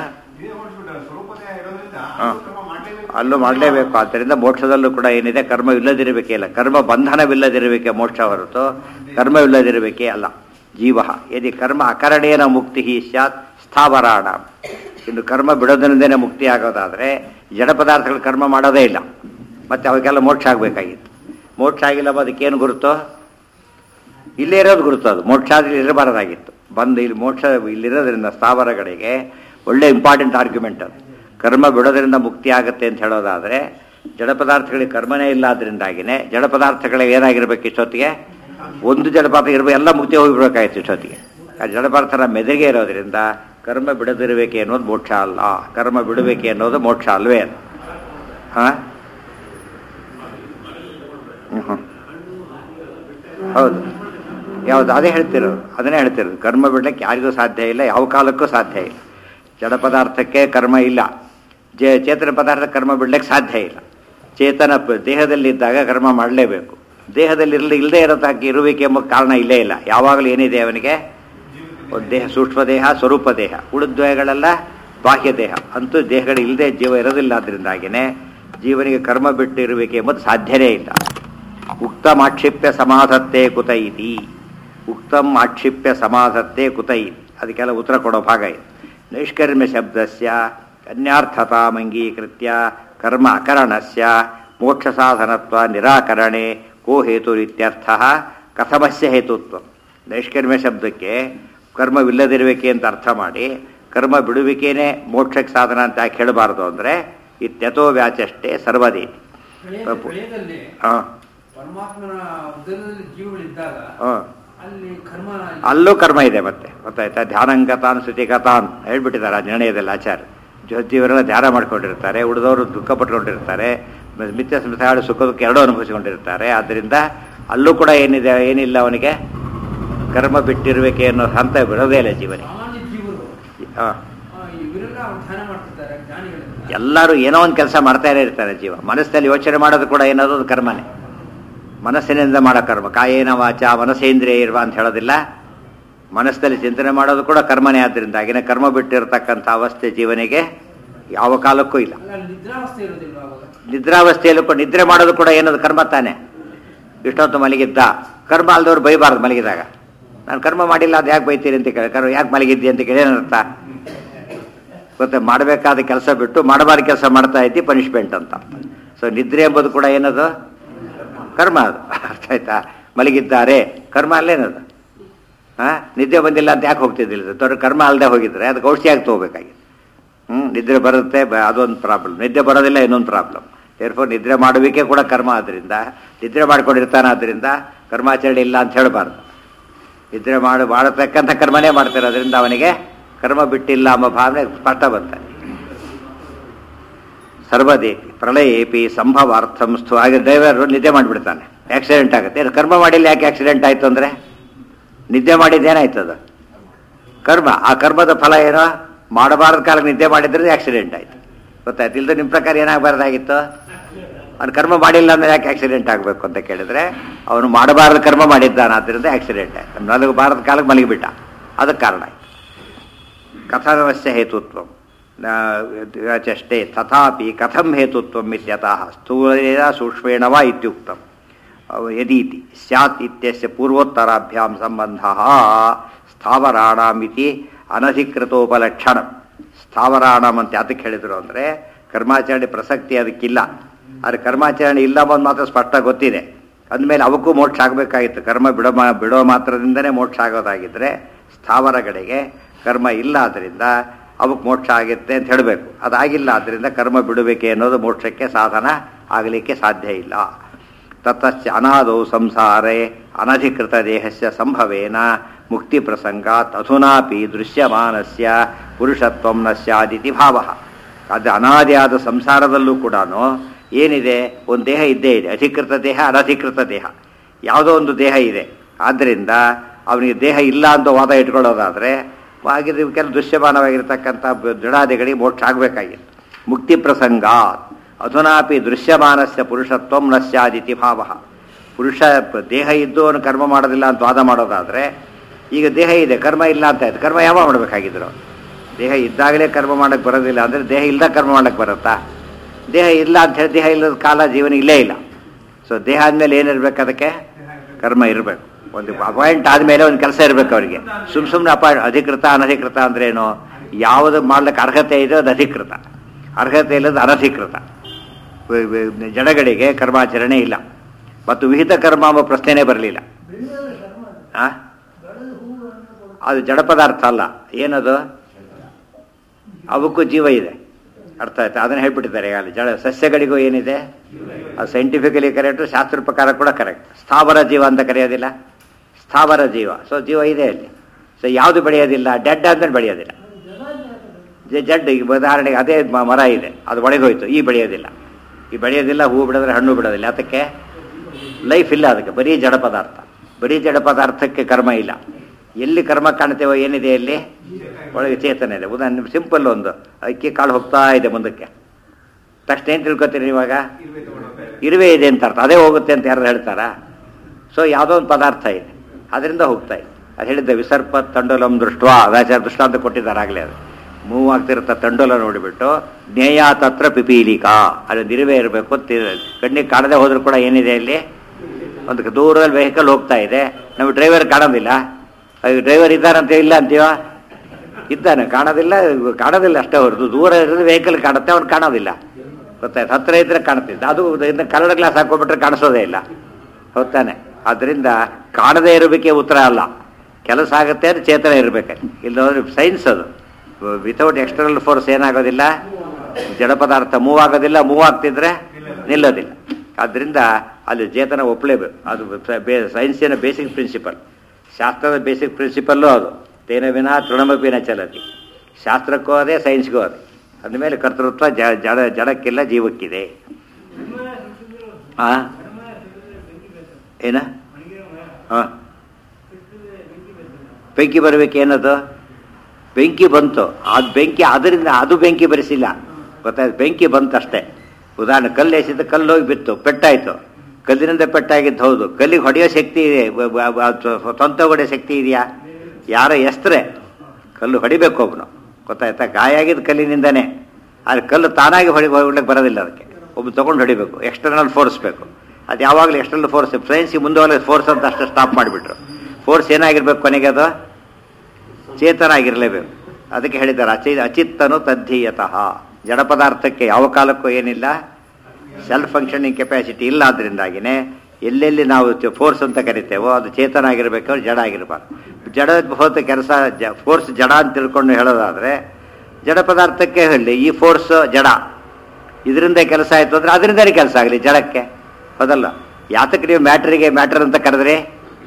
ಅಲ್ಲೂ ಮಾಡಲೇಬೇಕು. ಆದ್ದರಿಂದ ಮೋಕ್ಷದಲ್ಲೂ ಕೂಡ ಏನಿದೆ? ಕರ್ಮವಿಲ್ಲದಿರಬೇಕೇ ಇಲ್ಲ, ಕರ್ಮ ಬಂಧನವಿಲ್ಲದಿರಬೇಕೆ ಮೋಕ್ಷ ಹೊರತು ಕರ್ಮವಿಲ್ಲದಿರಬೇಕೇ ಅಲ್ಲ. ಜೀವ ಯದಿ ಕರ್ಮ ಅಕರಣೇನ ಮುಕ್ತಿ ಸ್ಯಾತ್ ಸ್ಥಾವರಾಣ. ಇನ್ನು ಕರ್ಮ ಬಿಡೋದ್ರಿಂದನೇ ಮುಕ್ತಿ ಆಗೋದಾದರೆ ಜಡ ಪದಾರ್ಥಗಳು ಕರ್ಮ ಮಾಡೋದೇ ಇಲ್ಲ, ಮತ್ತು ಅವಕ್ಕೆಲ್ಲ ಮೋಕ್ಷ ಆಗಬೇಕಾಗಿತ್ತು. ಮೋಕ್ಷ ಆಗಿಲ್ಲ, ಅದಕ್ಕೇನು ಗುರುತು? ಇಲ್ಲೇ ಇರೋದು ಗುರುತು. ಅದು ಮೋಕ್ಷ ಆದರೆ ಇರಬಾರದಾಗಿತ್ತು. ಬಂದು ಇಲ್ಲಿ ಮೋಕ್ಷ ಇಲ್ಲಿರೋದ್ರಿಂದ ಸ್ಥಾವರಗಳಿಗೆ ಒಳ್ಳೆ ಇಂಪಾರ್ಟೆಂಟ್ ಆರ್ಗ್ಯುಮೆಂಟ್ ಅದು. ಕರ್ಮ ಬಿಡೋದ್ರಿಂದ ಮುಕ್ತಿ ಆಗುತ್ತೆ ಅಂತ ಹೇಳೋದಾದರೆ ಜಡ ಪದಾರ್ಥಗಳಿಗೆ ಕರ್ಮನೇ ಇಲ್ಲ, ಅದರಿಂದಾಗಿನೇ ಜಡ ಪದಾರ್ಥಗಳಿಗೆ ಏನಾಗಿರ್ಬೇಕು? ಇಷ್ಟೊತ್ತಿಗೆ ಒಂದು ಜಡ ಪದಾರ್ಥ ಇರಬೇಕು, ಎಲ್ಲ ಮುಕ್ತಿ ಹೋಗಿರ್ಬೇಕಾಗಿತ್ತು ಇಷ್ಟೊತ್ತಿಗೆ. ಆ ಜಡ ಪದಾರ್ಥನ ಮೆದುರಿಗೆ ಇರೋದ್ರಿಂದ ಕರ್ಮ ಬಿಡದಿರಬೇಕೆ ಅನ್ನೋದು ಮೋಕ್ಷ ಅಲ್ಲ, ಕರ್ಮ ಬಿಡಬೇಕೆ ಅನ್ನೋದು ಮೋಕ್ಷ ಅಲ್ವೇ ಅದು. ಹಾಂ ಹೌದು, ಯಾವುದು? ಅದೇ ಹೇಳ್ತಿರೋದು, ಅದನ್ನೇ ಹೇಳ್ತಿರೋದು. ಕರ್ಮ ಬಿಡಲಿಕ್ಕೆ ಯಾರಿಗೂ ಸಾಧ್ಯ ಇಲ್ಲ, ಯಾವ ಕಾಲಕ್ಕೂ ಸಾಧ್ಯ ಇಲ್ಲ. ಜಡ ಪದಾರ್ಥಕ್ಕೆ ಕರ್ಮ ಇಲ್ಲ. ಚೇತನ ಪದಾರ್ಥ ಕರ್ಮ ಬಿಡ್ಲಿಕ್ಕೆ ಸಾಧ್ಯ ಇಲ್ಲ. ಚೇತನ ದೇಹದಲ್ಲಿದ್ದಾಗ ಕರ್ಮ ಮಾಡಲೇಬೇಕು. ದೇಹದಲ್ಲಿ ಇಲ್ಲದೆ ಇರೋದಕ್ಕೆ ಇರುವಿಕೆ ಎಂಬ ಕಾರಣ ಇಲ್ಲೇ ಇಲ್ಲ. ಯಾವಾಗಲೂ ಏನಿದೆ ಅವನಿಗೆ? ಒಂದು ದೇಹ, ಸೂಕ್ಷ್ಮ ದೇಹ, ಸ್ವರೂಪ ದೇಹ. ಉಳಿದ್ವಯಗಳೆಲ್ಲ ಬಾಹ್ಯ ದೇಹ. ಅಂತೂ ದೇಹಗಳು ಇಲ್ಲದೆ ಜೀವ ಇರೋದಿಲ್ಲ. ಅದರಿಂದಾಗಿಯೇ ಜೀವನಿಗೆ ಕರ್ಮ ಬಿಟ್ಟು ಇರುವಿಕೆ ಎಂಬುದು ಸಾಧ್ಯನೇ ಇಲ್ಲ. ಉಕ್ತಂ ಆಕ್ಷಿಪ್ಯ ಸಮಾಧತ್ತೆ ಕುತ ಇತಿ. ಉಕ್ತಂ ಆಕ್ಷಿಪ್ಯ ಸಮಾಧತ್ತೆ ಕುತ ಇತಿ. ಅದಕ್ಕೆಲ್ಲ ಉತ್ತರ ಕೊಡೋ ಭಾಗ ಇದೆ. ನೈಷ್ಕರ್ಮ್ಯ ಶಬ್ದಸ್ಯ ಅನ್ಯಾರ್ಥತಾಮಂಗೀಕೃತ್ಯ ಕರ್ಮ ಅಕರಣಸ್ಯ ಮೋಕ್ಷ ಸಾಧನತ್ವ ನಿರಾಕರಣೆ ಕೋ ಹೇತುರಿತ್ಯರ್ಥ ಕಥಮಸ್ಯ ಹೇತುತ್ವ. ನೈಷ್ಕರ್ಮ್ಯ ಶಬ್ದಕ್ಕೆ ಕರ್ಮವಿಲ್ಲದಿರುವಿಕೆ ಅಂತ ಅರ್ಥ ಮಾಡಿ ಕರ್ಮ ಬಿಡುವಿಕೆನೇ ಮೋಕ್ಷಕ್ಕೆ ಸಾಧನ ಅಂತ ಯಾಕೆ ಹೇಳಬಾರ್ದು ಅಂದರೆ ಇತ್ಯಥೋ ವ್ಯಾಚಷ್ಟೇ ಸರ್ವದೇತಿ. ಅಲ್ಲೂ ಕರ್ಮ ಇದೆ. ಮತ್ತೆ ಗೊತ್ತಾಯ್ತಾ? ಧ್ಯಾನಂಗತಾನ್ ಶ್ರುತಿಗತಾನ್ ಹೇಳ್ಬಿಟ್ಟಿದ್ದಾರೆ ಆ ನಿರ್ಣಯದಲ್ಲಿ ಆಚಾರ್ಯ. ಜೀವರೆಲ್ಲ ಧ್ಯಾನ ಮಾಡ್ಕೊಂಡಿರ್ತಾರೆ, ಉಳಿದವರು ದುಃಖ ಪಟ್ಕೊಂಡಿರ್ತಾರೆ, ಮಿಥ್ಯ ಸ್ಮೃತಿಗಳು ಸುಖ ದುಃಖ ಎರಡೂ ಅನುಭವಿಸಿಕೊಂಡಿರ್ತಾರೆ. ಆದ್ದರಿಂದ ಅಲ್ಲೂ ಕೂಡ ಏನಿಲ್ಲ ಅವನಿಗೆ ಕರ್ಮ ಬಿಟ್ಟಿರುವಿಕೆ ಅನ್ನೋ ಹಂತ ಬಿಡೋದೇ ಇಲ್ಲ ಜೀವನಿಗೆ. ಎಲ್ಲರೂ ಏನೋ ಒಂದು ಕೆಲಸ ಮಾಡ್ತಾನೆ ಇರ್ತಾರೆ. ಜೀವ ಮನಸ್ಸಲ್ಲಿ ಯೋಚನೆ ಮಾಡೋದು ಕೂಡ ಏನದು ಕರ್ಮನೇ. ಮನಸ್ಸಿನಿಂದ ಮಾಡೋ ಕರ್ಮ. ಕಾಯೇನ ವಾಚ ಮನಸ್ಸೇಂದ್ರಿಯ ಇರುವ ಅಂತ ಹೇಳೋದಿಲ್ಲ. ಮನಸ್ಸಲ್ಲಿ ಚಿಂತನೆ ಮಾಡೋದು ಕೂಡ ಕರ್ಮನೇ. ಆದ್ದರಿಂದ ಆಗಿನ ಕರ್ಮ ಬಿಟ್ಟಿರತಕ್ಕಂಥ ಅವಸ್ಥೆ ಜೀವನಿಗೆ ಯಾವ ಕಾಲಕ್ಕೂ ಇಲ್ಲ. ನಿದ್ರಾವಸ್ಥೆಯಲ್ಲೂ ಕೂಡ ನಿದ್ರೆ ಮಾಡೋದು ಕೂಡ ಏನದು ಕರ್ಮ ತಾನೆ. ಇಷ್ಟೊತ್ತು ಮಲಗಿದ್ದ, ಕರ್ಮ ಅಲ್ದವ್ರು ಬೈಬಾರ್ದು ಮಲಗಿದಾಗ. ನಾನು ಕರ್ಮ ಮಾಡಿಲ್ಲ ಅದು ಯಾಕೆ ಬೈತೀರಿ ಅಂತ ಕೇಳಿ, ಕರ್ಮ ಯಾಕೆ ಮಲಗಿದ್ದಿ ಅಂತ ಕೇಳಿ ಏನರ್ಥ ಗೊತ್ತೆ? ಮಾಡಬೇಕಾದ ಕೆಲಸ ಬಿಟ್ಟು ಮಾಡಬಾರ್ದು ಕೆಲಸ ಮಾಡ್ತಾ ಇದ್ದಿ ಪನಿಷ್ಮೆಂಟ್ ಅಂತ. ಸೊ ನಿದ್ರೆ ಎಂಬುದು ಕೂಡ ಏನದು ಕರ್ಮ. ಅದು ಅರ್ಥ ಆಯ್ತಾ? ಮಲಗಿದ್ದಾರೆ ಕರ್ಮ ಅಲ್ಲೇನದು. ನಿದ್ದೆ ಬಂದಿಲ್ಲ ಅಂತ ಯಾಕೆ ಹೋಗ್ತಿದ್ದಿಲ್ಲ? ಕರ್ಮ ಅಲ್ಲದೆ ಹೋಗಿದ್ರೆ ಅದಕ್ಕೆ ಔಷಧಿಯಾಗಿ ತಗೋಬೇಕಾಗಿತ್ತು. ನಿದ್ರೆ ಬರುತ್ತೆ, ಅದೊಂದು ಪ್ರಾಬ್ಲಮ್. ನಿದ್ದೆ ಬರೋದಿಲ್ಲ, ಇನ್ನೊಂದು ಪ್ರಾಬ್ಲಮ್. ದೇರ್ಫೋರ್ ನಿದ್ರೆ ಮಾಡುವಿಕೆ ಕೂಡ ಕರ್ಮ. ಆದ್ದರಿಂದ ನಿದ್ರೆ ಮಾಡ್ಕೊಂಡಿರ್ತಾನೆ. ಆದ್ದರಿಂದ ಕರ್ಮಾಚರಣೆ ಇಲ್ಲ ಅಂತ ಹೇಳಬಾರ್ದು. ನಿದ್ರೆ ಮಾಡತಕ್ಕಂಥ ಕರ್ಮನೇ ಮಾಡ್ತಾರೆ. ಅದರಿಂದ ಅವನಿಗೆ ಕರ್ಮ ಬಿಟ್ಟಿಲ್ಲ ಎಂಬ ಭಾವನೆ ಸ್ಪಷ್ಟ ಬರ್ತಾನೆ. ಸರ್ವದೇಪಿ ಪ್ರಳಯೇಪಿ ಸಂಭವಾರ್ಥಂ ಸ್ಥು. ಹಾಗೆ ಡ್ರೈವರ್ ನಿದ್ದೆ ಮಾಡಿಬಿಡ್ತಾನೆ, ಆಕ್ಸಿಡೆಂಟ್ ಆಗುತ್ತೆ. ಕರ್ಮ ಮಾಡಿಲ್ಲ, ಯಾಕೆ ಆಕ್ಸಿಡೆಂಟ್ ಆಯಿತು ಅಂದರೆ ನಿದ್ದೆ ಮಾಡಿದ್ದೇನಾಯ್ತದ ಕರ್ಮ. ಆ ಕರ್ಮದ ಫಲ ಏನೋ ಮಾಡಬಾರ್ದ ಕಾಲಕ್ಕೆ ನಿದ್ದೆ ಮಾಡಿದ್ರೆ ಆಕ್ಸಿಡೆಂಟ್ ಆಯಿತು. ಗೊತ್ತಾಯ್ತು? ಇಲ್ಲದೆ ನಿಮ್ಮ ಪ್ರಕಾರ ಏನಾಗಬಾರ್ದಾಗಿತ್ತು? ಅವ್ನು ಕರ್ಮ ಮಾಡಿಲ್ಲ ಅಂದರೆ ಯಾಕೆ ಆಕ್ಸಿಡೆಂಟ್ ಆಗಬೇಕು ಅಂತ ಕೇಳಿದ್ರೆ ಅವನು ಮಾಡಬಾರ್ದು ಕರ್ಮ ಮಾಡಿದ್ದಾನೆ, ಆದ್ದರಿಂದ ಆಕ್ಸಿಡೆಂಟ್ ಆಯಿತು. ಮಲಗಬಾರದ ಕಾಲಕ್ಕೆ ಮಲಗಿಬಿಟ್ಟ, ಅದಕ್ಕೆ ಕಾರಣ ಆಯಿತು. ಕಥಮಸ್ಯ ಹೇತುತ್ವ ಚಷ್ಟೇ ತಥಾಪಿ ಕಥಂ ಹೇತುತ್ವ ಇತ್ಯತಃ ಸ್ಥೂಲೇನ ಸೂಕ್ಷ್ಮೇಣ ವಾ ಇತ್ಯುಕ್ತಂ ಯದೀತಿ ಸ್ಯಾತ್ ಇತ್ಯಸ್ಯ ಪೂರ್ವೋತ್ತರಾಭ್ಯಾಂ ಸಂಬಂಧಃ ಸ್ಥಾವರಾಣಾಂ ಇತಿ ಅನಧಿಕೃತೋಪಲಕ್ಷಣ. ಸ್ಥಾವರಾಣಂ ಅಂತ ಅದಕ್ಕೆ ಹೇಳಿದರು ಅಂದರೆ ಕರ್ಮಾಚರಣೆ ಪ್ರಸಕ್ತಿ ಅದಕ್ಕಿಲ್ಲ. ಆದರೆ ಕರ್ಮಾಚರಣೆ ಇಲ್ಲ ಬಂದು ಮಾತ್ರ ಸ್ಪಷ್ಟ ಗೊತ್ತಿದೆ. ಅಂದಮೇಲೆ ಅವಕ್ಕೂ ಮೋಕ್ಷ ಆಗಬೇಕಾಗಿತ್ತು. ಕರ್ಮ ಬಿಡೋ ಮಾತ್ರದಿಂದನೇ ಮೋಕ್ಷ ಆಗೋದಾಗಿದ್ದರೆ ಸ್ಥಾವರಗಳಿಗೆ ಕರ್ಮ ಇಲ್ಲ, ಆದ್ದರಿಂದ ಅವಕ್ಕೆ ಮೋಕ್ಷ ಆಗುತ್ತೆ ಅಂತ ಹೇಳಬೇಕು. ಅದಾಗಿಲ್ಲ, ಆದ್ದರಿಂದ ಕರ್ಮ ಬಿಡಬೇಕೆ ಅನ್ನೋದು ಮೋಕ್ಷಕ್ಕೆ ಸಾಧನ ಆಗಲಿಕ್ಕೆ ಸಾಧ್ಯ ಇಲ್ಲ. ತತಶ್ಚ ಅನಾದೌ ಸಂಸಾರೇ ಅನಧಿಕೃತ ದೇಹಸ್ಯ ಸಂಭವೇನ ಮುಕ್ತಿ ಪ್ರಸಂಗಾತ್ ಅಧುನಾಪಿ ದೃಶ್ಯಮಾನಸ್ಯ ಪುರುಷತ್ವಂ ನ ಸ್ಯಾದಿತಿ ಭಾವ. ಅದು ಅನಾದಿಯಾದ ಸಂಸಾರದಲ್ಲೂ ಕೂಡ ಏನಿದೆ? ಒಂದು ದೇಹ ಇದ್ದೇ ಇದೆ. ಅಧಿಕೃತ ದೇಹ, ಅನಧಿಕೃತ ದೇಹ, ಯಾವುದೋ ಒಂದು ದೇಹ ಇದೆ. ಆದ್ದರಿಂದ ಅವನಿಗೆ ದೇಹ ಇಲ್ಲ ಅಂತ ವಾದ ಇಟ್ಕೊಳ್ಳೋದಾದರೆ ಹಾಗಿದ್ರೆ ಕೆಲವು ದೃಶ್ಯಮಾನವಾಗಿರ್ತಕ್ಕಂಥ ದೃಢಾದಿಗಳಿಗೆ ಮೋಕ್ಷ ಆಗಬೇಕಾಗಿತ್ತು. ಮುಕ್ತಿ ಪ್ರಸಂಗಾತ್ ಅಧುನಾಪಿ ದೃಶ್ಯಮಾನಸ್ಯ ಪುರುಷತ್ವಂ ನ ಸ್ಯಾದಿತಿ ಭಾವ. ಪುರುಷ ದೇಹ ಇದ್ದು ಅವನು ಕರ್ಮ ಮಾಡೋದಿಲ್ಲ ಅಂತ ವಾದ ಮಾಡೋದಾದರೆ, ಈಗ ದೇಹ ಇದೆ ಕರ್ಮ ಇಲ್ಲ ಅಂತ ಆಯ್ತು. ಕರ್ಮ ಯಾವಾಗ ಮಾಡಬೇಕಾಗಿದ್ರು? ದೇಹ ಇದ್ದಾಗಲೇ ಕರ್ಮ ಮಾಡೋಕ್ಕೆ ಬರೋದಿಲ್ಲ ಅಂದರೆ ದೇಹ ಇಲ್ಲದ ಕರ್ಮ ಮಾಡೋಕ್ಕೆ ಬರುತ್ತಾ? ದೇಹ ಇಲ್ಲ ಅಂತ ಹೇಳಿ ದೇಹ ಇಲ್ಲದ ಕಾಲ ಜೀವನ ಇಲ್ಲೇ ಇಲ್ಲ. ಸೊ ದೇಹ ಆದಮೇಲೆ ಏನಿರಬೇಕು? ಅದಕ್ಕೆ ಕರ್ಮ ಇರಬೇಕು. ಒಂದು ಅಪಾಯಿಂಟ್ ಆದಮೇಲೆ ಒಂದು ಕೆಲಸ ಇರಬೇಕು ಅವರಿಗೆ. ಸುಮ್ಮನೆ ಅಧಿಕೃತ ಅನಧಿಕೃತ ಅಂದ್ರೇನು? ಯಾವುದು ಮಾಡ್ಲಿಕ್ಕೆ ಅರ್ಹತೆ ಇದೆ ಅದು ಅಧಿಕೃತ, ಅರ್ಹತೆ ಇಲ್ಲದ ಅನಧಿಕೃತ. ಜಡಗಳಿಗೆ ಕರ್ಮಾಚರಣೆ ಇಲ್ಲ ಮತ್ತು ವಿಹಿತ ಕರ್ಮ ಎಂಬ ಪ್ರಶ್ನೆನೇ ಬರಲಿಲ್ಲ. ಅದು ಜಡ ಪದಾರ್ಥ ಅಲ್ಲ. ಏನದು? ಅವಕ್ಕೂ ಜೀವ ಇದೆ. ಅರ್ಥ ಆಯ್ತಾ? ಅದನ್ನು ಹೇಳ್ಬಿಟ್ಟಿದ್ದಾರೆ ಈಗಾಗಲೇ. ಜಡ ಸಸ್ಯಗಳಿಗೂ ಏನಿದೆ? ಅದು ಸೈಂಟಿಫಿಕಲಿ ಕರೆಕ್ಟು, ಶಾಸ್ತ್ರ ಪ್ರಕಾರ ಕೂಡ ಕರೆಕ್ಟ್. ಸ್ಥಾವರ ಜೀವ ಅಂತ ಕರೆಯೋದಿಲ್ಲ, ಸ್ಥಾವರ ಜೀವ. ಸೊ ಜೀವ ಇದೆ ಅಲ್ಲಿ. ಸೊ ಯಾವುದು ಬೆಳೆಯೋದಿಲ್ಲ? ಡೆಡ್ ಆದ್ಮೇಲೆ ಬೆಳೆಯೋದಿಲ್ಲ. ಜಡ್ ಈಗ ಉದಾಹರಣೆಗೆ ಅದೇ ಮರ ಇದೆ, ಅದು ಒಣಗೋಯ್ತು, ಈ ಬೆಳೆಯೋದಿಲ್ಲ. ಈ ಬೆಳೆಯೋದಿಲ್ಲ, ಹೂ ಬಿಡೋದ್ರೆ ಹಣ್ಣು ಬಿಡೋದಿಲ್ಲ. ಅದಕ್ಕೆ ಲೈಫ್ ಇಲ್ಲ. ಅದಕ್ಕೆ ಬರೀ ಜಡ ಪದಾರ್ಥ. ಬರೀ ಜಡ ಪದಾರ್ಥಕ್ಕೆ ಕರ್ಮ ಇಲ್ಲ. ಎಲ್ಲಿ ಕರ್ಮ ಕಾಣ್ತೇವೋ ಏನಿದೆ ಅಲ್ಲಿ? ಒಳಗೆ ಚೇತನ ಇದೆ. ಉದಾಹರಣೆ ಸಿಂಪಲ್ ಒಂದು ಅಕ್ಕಿ ಕಾಳು ಹೋಗ್ತಾ ಇದೆ ಮುಂದಕ್ಕೆ, ತಕ್ಷಣ ಏನು ತಿಳ್ಕೊತೀರಿ ಇವಾಗ? ಇರುವೆ ಇದೆ ಅಂತ ಅರ್ಥ. ಅದೇ ಹೋಗುತ್ತೆ ಅಂತ ಯಾರು ಹೇಳ್ತಾರಾ? ಸೊ ಯಾವುದೋ ಒಂದು ಪದಾರ್ಥ ಇದೆ, ಅದರಿಂದ ಹೋಗ್ತಾ ಇದೆ. ಅದು ಹೇಳಿದ್ದೆ ವಿಸರ್ಪ ತಂಡೋಲಂ ದೃಷ್ಟ, ಅದಾಚಾರ ದೃಷ್ಟಾಂತ ಕೊಟ್ಟಿದ್ದಾರೆ ಆಗಲೇ. ಅದು ಮೂವ್ ಆಗ್ತಿರುತ್ತ ತಂಡೋಲ ನೋಡಿಬಿಟ್ಟು ಜ್ಞೇಯ ತತ್ರ ಪಿಪೀಲಿಕಾ, ಅದು ಇರುವೆ ಇರಬೇಕು. ಕಣ್ಣಿಗೆ ಕಾಣದೆ ಹೋದ್ರೂ ಕೂಡ ಏನಿದೆ ಅಲ್ಲಿ? ಒಂದು ದೂರದಲ್ಲಿ ವೆಹಿಕಲ್ ಹೋಗ್ತಾ ಇದೆ, ನಮಗೆ ಡ್ರೈವರ್ ಕಾಣೋದಿಲ್ಲ. ಡ್ರೈವರ್ ಇದ್ದಾರಂತ ಇಲ್ಲ ಅಂತೀವ? ಇದ್ದಾನೆ, ಕಾಣೋದಿಲ್ಲ ಅಷ್ಟೇ ಹೊರತು. ದೂರ ಇರೋದು ವೆಹಿಕಲ್ ಕಾಣುತ್ತೆ, ಅವ್ನು ಕಾಣೋದಿಲ್ಲ. ಗೊತ್ತಾಯ್ತು? ಹತ್ತಿರ ಇದ್ರೆ ಕಾಣ್ತಿದ್ದ, ಅದು ಕನ್ನಡ ಗ್ಲಾಸ್ ಹಾಕೊಂಡ್ಬಿಟ್ರೆ ಕಾಣಿಸೋದೇ ಇಲ್ಲ. ಹೊತ್ತಾನೆ. ಆದ್ದರಿಂದ ಕಾಣದೇ ಇರಬೇಕೇ ಉತ್ತರ ಅಲ್ಲ. ಕೆಲಸ ಆಗುತ್ತೆ ಅಂದ್ರೆ ಚೇತನ ಇರಬೇಕು. ಇಲ್ಲದ್ರೆ ಸೈನ್ಸ್ ಅದು. ವಿತೌಟ್ ಎಕ್ಸ್ಟರ್ನಲ್ ಫೋರ್ಸ್ ಏನಾಗೋದಿಲ್ಲ, ಜಡ ಪದಾರ್ಥ ಮೂವ್ ಆಗೋದಿಲ್ಲ. ಮೂವ್ ಆಗ್ತಿದ್ರೆ ನಿಲ್ಲೋದಿಲ್ಲ. ಆದ್ದರಿಂದ ಅಲ್ಲಿ ಚೇತನ ಒಪ್ಪಲೇಬೇಕು. ಅದು ಸೈನ್ಸಿನ ಬೇಸಿಕ್ ಪ್ರಿನ್ಸಿಪಲ್, ಶಾಸ್ತ್ರದ ಬೇಸಿಕ್ ಪ್ರಿನ್ಸಿಪಲ್ಲು ಅದು. ತೇನ ವಿನ ತೃಣಮಪಿನ ಚಲತಿ. ಶಾಸ್ತ್ರಕ್ಕೂ ಅದೇ, ಸೈನ್ಸ್ಗೂ ಅದೇ. ಅಂದಮೇಲೆ ಕರ್ತೃತ್ವ ಜಡಕ್ಕಿಲ್ಲ, ಜೀವಕ್ಕಿದೆ. ಏನ? ಹಾಂ, ಬೆಂಕಿ ಬರಬೇಕೇನದು? ಬೆಂಕಿ ಬಂತು, ಅದು ಬೆಂಕಿ ಅದರಿಂದ ಅದು ಬೆಂಕಿ ಬರೆಸಿಲ್ಲ. ಗೊತ್ತಾಯ್ತು? ಬೆಂಕಿ ಬಂತಷ್ಟೇ. ಉದಾಹರಣೆ ಕಲ್ಲು ಎಸಿದ ಕಲ್ಲು ಹೋಗಿ ಬಿತ್ತು, ಪೆಟ್ಟಾಯಿತು. ಕಲ್ಲಿನಿಂದ ಪೆಟ್ಟಾಗಿದ್ದು ಹೌದು. ಕಲ್ಲಿಗೆ ಹೊಡೆಯೋ ಶಕ್ತಿ ಇದೆ, ಸ್ವಂತ ಹೊಡೆಯೋ ಶಕ್ತಿ ಇದೆಯಾ? ಯಾರ ಎಸ್ತರೆ ಕಲ್ಲು ಹೊಡಿಬೇಕು ಒಬ್ಬನು. ಗೊತ್ತಾಯ್ತಾ? ಗಾಯ ಆಗಿದ್ದು ಕಲ್ಲಿನಿಂದನೇ. ಆದರೆ ಕಲ್ಲು ತಾನಾಗಿ ಹೊಡ್ಲಿಕ್ಕೆ ಬರೋದಿಲ್ಲ. ಅದಕ್ಕೆ ಒಬ್ಬ ತೊಗೊಂಡು ಹೊಡಿಬೇಕು, ಎಕ್ಸ್ಟರ್ನಲ್ ಫೋರ್ಸ್ ಬೇಕು. ಅದು ಯಾವಾಗಲೂ ಎಕ್ಸ್ಟರ್ನಲ್ ಫೋರ್ಸ್. ಸೈನ್ಸಿಗೆ ಮುಂದೆ ಫೋರ್ಸ್ ಅಂತ ಅಷ್ಟು ಸ್ಟಾಪ್ ಮಾಡಿಬಿಟ್ರು. ಫೋರ್ಸ್ ಏನಾಗಿರ್ಬೇಕು ಕೊನೆಗೆ? ಅದು ಚೇತನ ಆಗಿರಲೇಬೇಕು. ಅದಕ್ಕೆ ಹೇಳಿದ್ದಾರೆ ಅಚಿತ್ತನು ತದ್ಧೀಯತಃ. ಜಡ ಪದಾರ್ಥಕ್ಕೆ ಯಾವ ಕಾಲಕ್ಕೂ ಏನಿಲ್ಲ, ಸೆಲ್ಫ್ ಫಂಕ್ಷನಿಂಗ್ ಕೆಪಾಸಿಟಿ ಇಲ್ಲ. ಅದರಿಂದಾಗಿನೇ ಎಲ್ಲೆಲ್ಲಿ ನಾವು ಫೋರ್ಸ್ ಅಂತ ಕರಿತೇವೋ ಅದು ಚೇತನ ಆಗಿರಬೇಕು, ಜಡ ಆಗಿರಬಾರ್ದು. ಜಡ ಹೋದ ಕೆಲಸ ಫೋರ್ಸ್ ಜಡ ಅಂತ ತಿಳ್ಕೊಂಡು ಹೇಳೋದಾದರೆ, ಜಡ ಪದಾರ್ಥಕ್ಕೆ ಹೇಳಿ ಈ ಫೋರ್ಸ್ ಜಡ, ಇದರಿಂದ ಕೆಲಸ ಆಯಿತು ಅಂದರೆ ಅದರಿಂದಲೇ ಕೆಲಸ ಆಗಲಿ ಜಡಕ್ಕೆ. ಹೌದಲ್ಲ? ಯಾತಕ್ಕೆ ನೀವು ಮ್ಯಾಟ್ರಿಗೆ ಮ್ಯಾಟರ್ ಅಂತ ಕರೆದ್ರಿ?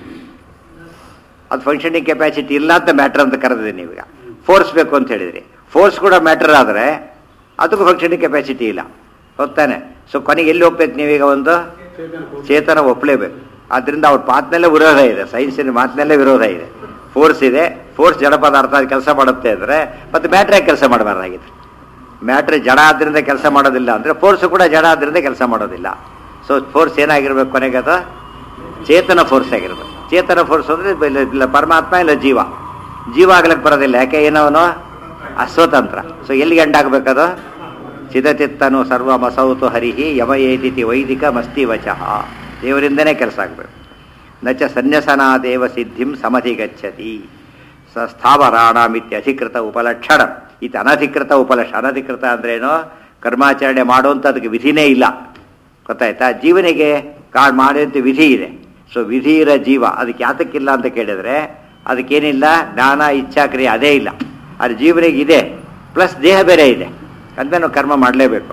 ಅದು ಫಂಕ್ಷನಿಂಗ್ ಕೆಪಾಸಿಟಿ ಇಲ್ಲ ಅಂತ ಮ್ಯಾಟರ್ ಅಂತ ಕರೆದ್ರಿ ನೀವೀಗ. ಫೋರ್ಸ್ ಬೇಕು ಅಂತ ಹೇಳಿದ್ರಿ. ಫೋರ್ಸ್ ಕೂಡ ಮ್ಯಾಟರ್ ಆದರೆ ಅದಕ್ಕೂ ಫಂಕ್ಷನಿಂಗ್ ಕೆಪಾಸಿಟಿ ಇಲ್ಲ. ಹೋಗ್ತಾನೆ. ಸೊ ಕೊನೆಗೆ ಎಲ್ಲಿ ಹೋಗ್ಬೇಕು ನೀವೀಗ? ಒಂದು ಚೇತನ ಒಪ್ಪಲೇಬೇಕು. ಆದ್ದರಿಂದ ಅವ್ರ ಮಾತಿನಲ್ಲೇ ವಿರೋಧ ಇದೆ, ಸೈನ್ಸಿನ ಮಾತಿನಲ್ಲೇ ವಿರೋಧ ಇದೆ. ಫೋರ್ಸ್ ಇದೆ, ಫೋರ್ಸ್ ಜಡ ಪದಾರ್ಥ ಅದು ಕೆಲಸ ಮಾಡುತ್ತೆ ಅಂದರೆ ಮತ್ತೆ ಮ್ಯಾಟ್ರಾಗಿ ಕೆಲಸ ಮಾಡಬಾರ್ದಾಗಿತ್ತು. ಮ್ಯಾಟ್ರ್ ಜಡ ಆದ್ದರಿಂದ ಕೆಲಸ ಮಾಡೋದಿಲ್ಲ ಅಂದರೆ ಫೋರ್ಸು ಕೂಡ ಜಡ ಆದ್ದರಿಂದ ಕೆಲಸ ಮಾಡೋದಿಲ್ಲ. ಸೊ ಫೋರ್ಸ್ ಏನಾಗಿರ್ಬೇಕು ಕೊನೆಗೆ? ಅದು ಚೇತನ ಫೋರ್ಸ್ ಆಗಿರ್ಬೇಕು. ಚೇತನ ಫೋರ್ಸ್ ಅಂದರೆ ಇಲ್ಲ ಪರಮಾತ್ಮ, ಇಲ್ಲ ಜೀವ. ಜೀವ ಆಗ್ಲಿಕ್ಕೆ ಬರೋದಿಲ್ಲ. ಯಾಕೆ? ಏನವನು ಅಸ್ವತಂತ್ರ. ಸೊ ಎಲ್ಲಿಗೆ ಎಂಡಾಗಬೇಕದು? ಚಿದಚಿತ್ತನು ಸರ್ವಮಸೌತು ಹರಿಹಿ ಯಮಯೇತಿ ವೈದಿಕ ಮಸ್ತಿ ವಚಃ. ದೇವರಿಂದನೇ ಕೆಲಸ ಆಗಬೇಕು. ನಚ ಸನ್ಯಸನಾದೇವ ಸಿದ್ಧಿಂ ಸಮಧಿಗಚ್ಚತಿ. ಸ್ಥಾವರಾಣಮಿತ್ಯಧಿಕೃತ ಉಪಲಕ್ಷಣ. ಇದು ಅನಧಿಕೃತ ಉಪಲಕ್ಷಣ. ಅನಧಿಕೃತ ಅಂದ್ರೇನು? ಕರ್ಮಾಚರಣೆ ಮಾಡುವಂಥದಕ್ಕೆ ವಿಧಿನೇ ಇಲ್ಲ. ಗೊತ್ತಾಯ್ತಾ? ಜೀವನಿಗೆ ಮಾಡುವಂಥ ವಿಧಿ ಇದೆ. ಸೊ ವಿಧಿ ಇರೋ ಜೀವ ಅದಕ್ಕೆ ಯಾತಕ್ಕಿಲ್ಲ ಅಂತ ಕೇಳಿದರೆ ಅದಕ್ಕೇನಿಲ್ಲ, ಜ್ಞಾನ ಇಚ್ಛಾಕ್ರಿಯೆ ಅದೇ ಇಲ್ಲ. ಅದು ಜೀವನಿಗೆ ಇದೆ, ಪ್ಲಸ್ ದೇಹ ಬೇರೆ ಇದೆ. ಅಂದ್ಮೇಲೆ ನಾವು ಕರ್ಮ ಮಾಡಲೇಬೇಕು.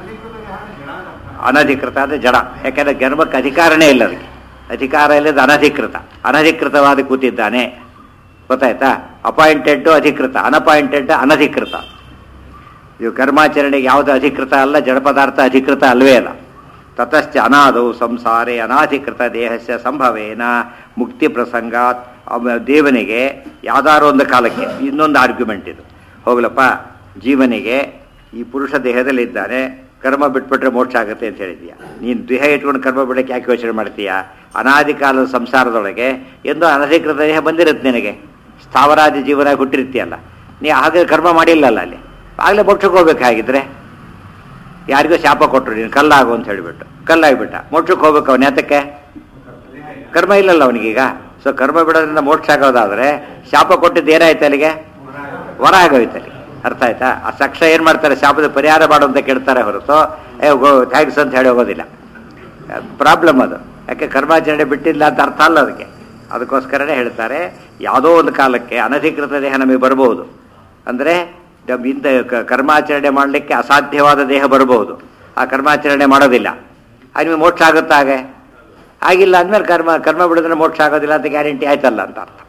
ಅನಧಿಕೃತ ಅಂದರೆ ಜಡ. ಯಾಕೆಂದರೆ ಕರ್ಮಕ್ಕೆ ಅಧಿಕಾರನೇ ಇಲ್ಲ. ಅದಕ್ಕೆ ಅಧಿಕಾರ ಇಲ್ಲದ ಅನಧಿಕೃತ. ಅನಧಿಕೃತವಾದ ಕೂತಿದ್ದಾನೆ. ಗೊತ್ತಾಯ್ತಾ? ಅಪಾಯಿಂಟೆಡ್ ಅಧಿಕೃತ, ಅನ್ಅಪಾಯಿಂಟೆಡ್ ಅನಧಿಕೃತ. ಇವು ಕರ್ಮಾಚರಣೆಗೆ ಯಾವುದು ಅಧಿಕೃತ ಅಲ್ಲ, ಜಡ ಪದಾರ್ಥ ಅಧಿಕೃತ ಅಲ್ವೇ ಅಲ್ಲ. ತತಶ್ಚ ಅನಾದೌ ಸಂಸಾರೇ ಅನಾಧಿಕೃತ ದೇಹಸ್ಯ ಸಂಭವೇನ ಮುಕ್ತಿ ಪ್ರಸಂಗಾತ್. ದೇವನಿಗೆ ಯಾವ್ದಾರು ಒಂದು ಕಾಲಕ್ಕೆ ಇನ್ನೊಂದು ಆರ್ಗ್ಯುಮೆಂಟ್ ಇದು. ಹೋಗ್ಲಪ್ಪ, ಜೀವನಿಗೆ ಈ ಪುರುಷ ದೇಹದಲ್ಲಿದ್ದಾನೆ, ಕರ್ಮ ಬಿಟ್ಬಿಟ್ರೆ ಮೋಕ್ಷ ಆಗುತ್ತೆ ಅಂತ ಹೇಳಿದ್ಯಾ. ನೀನು ದೇಹ ಇಟ್ಕೊಂಡು ಕರ್ಮ ಬಿಡೋಕ್ಕೆ ಯಾಕೆ ಯೋಚನೆ ಮಾಡ್ತೀಯಾ? ಅನಾದಿ ಕಾಲದ ಸಂಸಾರದೊಳಗೆ ಎಂದೋ ಅನಧಿಕೃತ ದೇಹ ಬಂದಿರುತ್ತೆ ನಿನಗೆ. ಸ್ಥಾವರಾದಿ ಜೀವನ ಹುಟ್ಟಿರ್ತೀಯಲ್ಲ, ನೀ ಹಾಗೆ ಕರ್ಮ ಮಾಡಿಲ್ಲಲ್ಲ ಅಲ್ಲಿ. ಆಗಲೇ ಮೋಕ್ಷಕ್ಕೆ ಹೋಗ್ಬೇಕಾಗಿದ್ರೆ ಯಾರಿಗೋ ಶಾಪ ಕೊಟ್ಟರು, ನೀನು ಕಲ್ಲಾಗು ಅಂತ ಹೇಳಿಬಿಟ್ಟು ಕಲ್ಲಾಗಿಬಿಟ್ಟ. ಮೋಕ್ಷಕ್ಕೆ ಹೋಗ್ಬೇಕು ಅವನು. ಯಾತಕ್ಕೆ? ಕರ್ಮ ಇಲ್ಲಲ್ಲ ಅವನಿಗೀಗ. ಸೊ ಕರ್ಮ ಬಿಡೋದ್ರಿಂದ ಮೋಕ್ಷ ಆಗೋದಾದರೆ ಶಾಪ ಕೊಟ್ಟಿದ್ದು ಏನಾಯ್ತು ಅಲ್ಲಿಗೆ? ವರ ಆಗೋಯ್ತು ಅಲ್ಲಿ. ಅರ್ಥ ಆಯ್ತಾ? ಆ ಸಕ್ಷ ಏನು ಮಾಡ್ತಾರೆ? ಶಾಪದ ಪರಿಹಾರ ಮಾಡು ಅಂತ ಕೇಳ್ತಾರೆ ಹೊರತು ಥ್ಯಾಂಕ್ಸ್ ಅಂತ ಹೇಳಿ ಹೋಗೋದಿಲ್ಲ. ಪ್ರಾಬ್ಲಮ್ ಅದು. ಯಾಕೆ? ಕರ್ಮಾಚರಣೆ ಬಿಟ್ಟಿಲ್ಲ ಅಂತ ಅರ್ಥ ಅಲ್ಲ ಅದಕ್ಕೆ. ಅದಕ್ಕೋಸ್ಕರನೇ ಹೇಳ್ತಾರೆ, ಯಾವುದೋ ಒಂದು ಕಾಲಕ್ಕೆ ಅನಧಿಕೃತ ದೇಹ ನಮಗೆ ಬರ್ಬೋದು. ಅಂದರೆ ಇಂಥ ಕರ್ಮಾಚರಣೆ ಮಾಡಲಿಕ್ಕೆ ಅಸಾಧ್ಯವಾದ ದೇಹ ಬರಬಹುದು. ಆ ಕರ್ಮಾಚರಣೆ ಮಾಡೋದಿಲ್ಲ, ಆಗ ನಿಮಗೆ ಮೋಕ್ಷ ಆಗುತ್ತಾ? ಹಾಗೆ ಆಗಿಲ್ಲ ಅಂದಮೇಲೆ ಕರ್ಮ ಬಿಡೋದ್ರೆ ಮೋಕ್ಷ ಆಗೋದಿಲ್ಲ ಅಂತ ಗ್ಯಾರಂಟಿ ಆಯ್ತಲ್ಲ ಅಂತ ಅರ್ಥ.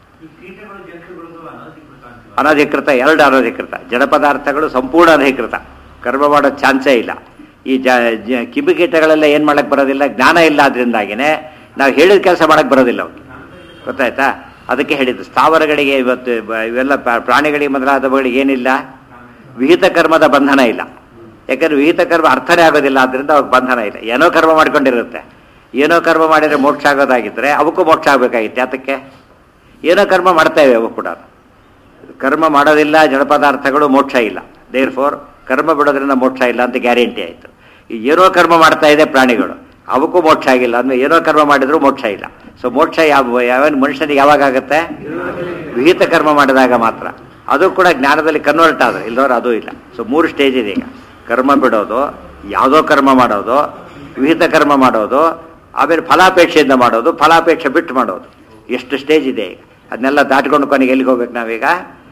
ಅನಧಿಕೃತ, ಎರಡು ಅನಧಿಕೃತ. ಜಡ ಪದಾರ್ಥಗಳು ಸಂಪೂರ್ಣ ಅನಧಿಕೃತ, ಕರ್ಮ ಮಾಡೋ ಚಾನ್ಸೇ ಇಲ್ಲ. ಈ ಕಿಬಿಕೀಟಗಳೆಲ್ಲ ಏನು ಮಾಡಕ್ಕೆ ಬರೋದಿಲ್ಲ, ಜ್ಞಾನ ಇಲ್ಲ. ಅದರಿಂದಾಗಿನೇ ನಾವು ಹೇಳಿದ ಕೆಲಸ ಮಾಡಕ್ಕೆ ಬರೋದಿಲ್ಲ ಅವ್ರಿಗೆ. ಗೊತ್ತಾಯ್ತಾ? ಅದಕ್ಕೆ ಹೇಳಿದ್ದು ಸ್ಥಾವರಗಳಿಗೆ ಇವತ್ತು ಇವೆಲ್ಲ ಪ್ರಾಣಿಗಳಿಗೆ ಮೊದಲಾದವುಗಳಿಗೆ ಏನಿಲ್ಲ, ವಿಹಿತ ಕರ್ಮದ ಬಂಧನ ಇಲ್ಲ. ಯಾಕಂದ್ರೆ ವಿಹಿತ ಕರ್ಮ ಅರ್ಥನೇ ಆಗೋದಿಲ್ಲ, ಆದ್ದರಿಂದ ಅವಾಗ ಬಂಧನ ಇಲ್ಲ. ಏನೋ ಕರ್ಮ ಮಾಡ್ಕೊಂಡಿರುತ್ತೆ. ಏನೋ ಕರ್ಮ ಮಾಡಿದರೆ ಮೋಕ್ಷ ಆಗೋದಾಗಿದ್ದರೆ ಅವಕ್ಕೂ ಮೋಕ್ಷ ಆಗಬೇಕಾಗಿತ್ತು. ಯಾತಕ್ಕೆ? ಏನೋ ಕರ್ಮ ಮಾಡ್ತಾ ಇವೆ ಅವು ಕೂಡ. ಕರ್ಮ ಮಾಡೋದಿಲ್ಲ ಜಡ ಪದಾರ್ಥಗಳು, ಮೋಕ್ಷ ಇಲ್ಲ. ದೇರ್ ಫೋರ್ ಕರ್ಮ ಬಿಡೋದ್ರಿಂದ ಮೋಕ್ಷ ಇಲ್ಲ ಅಂತ ಗ್ಯಾರಂಟಿ ಆಯಿತು. ಏನೋ ಕರ್ಮ ಮಾಡ್ತಾ ಇದೆ ಪ್ರಾಣಿಗಳು, ಅವಕ್ಕೂ ಮೋಕ್ಷ ಆಗಿಲ್ಲ ಅಂದ್ರೆ ಏನೋ ಕರ್ಮ ಮಾಡಿದ್ರು ಮೋಕ್ಷ ಇಲ್ಲ. ಸೊ ಮೋಕ್ಷ ಯಾವ ಮನುಷ್ಯನಿಗೆ ಯಾವಾಗ ಆಗುತ್ತೆ? ವಿಹಿತ ಕರ್ಮ ಮಾಡಿದಾಗ ಮಾತ್ರ. ಅದು ಕೂಡ ಜ್ಞಾನದಲ್ಲಿ ಕನ್ವರ್ಟ್ ಆದರೆ, ಇಲ್ಲದವ್ರು ಅದೂ ಇಲ್ಲ. ಸೊ 3 ಸ್ಟೇಜ್ ಇದೆ ಈಗ. ಕರ್ಮ ಬಿಡೋದು, ಯಾವುದೋ ಕರ್ಮ ಮಾಡೋದು, ವಿಹಿತ ಕರ್ಮ ಮಾಡೋದು, ಆಮೇಲೆ ಫಲಾಪೇಕ್ಷೆಯಿಂದ ಮಾಡೋದು, ಫಲಾಪೇಕ್ಷೆ ಬಿಟ್ಟು ಮಾಡೋದು. ಎಷ್ಟು ಸ್ಟೇಜ್ ಇದೆ ಈಗ. ಅದನ್ನೆಲ್ಲ ದಾಟ್ಕೊಂಡು ಕೊನೆಗೆ ಎಲ್ಲಿಗೆ ಹೋಗ್ಬೇಕು ನಾವೀಗ?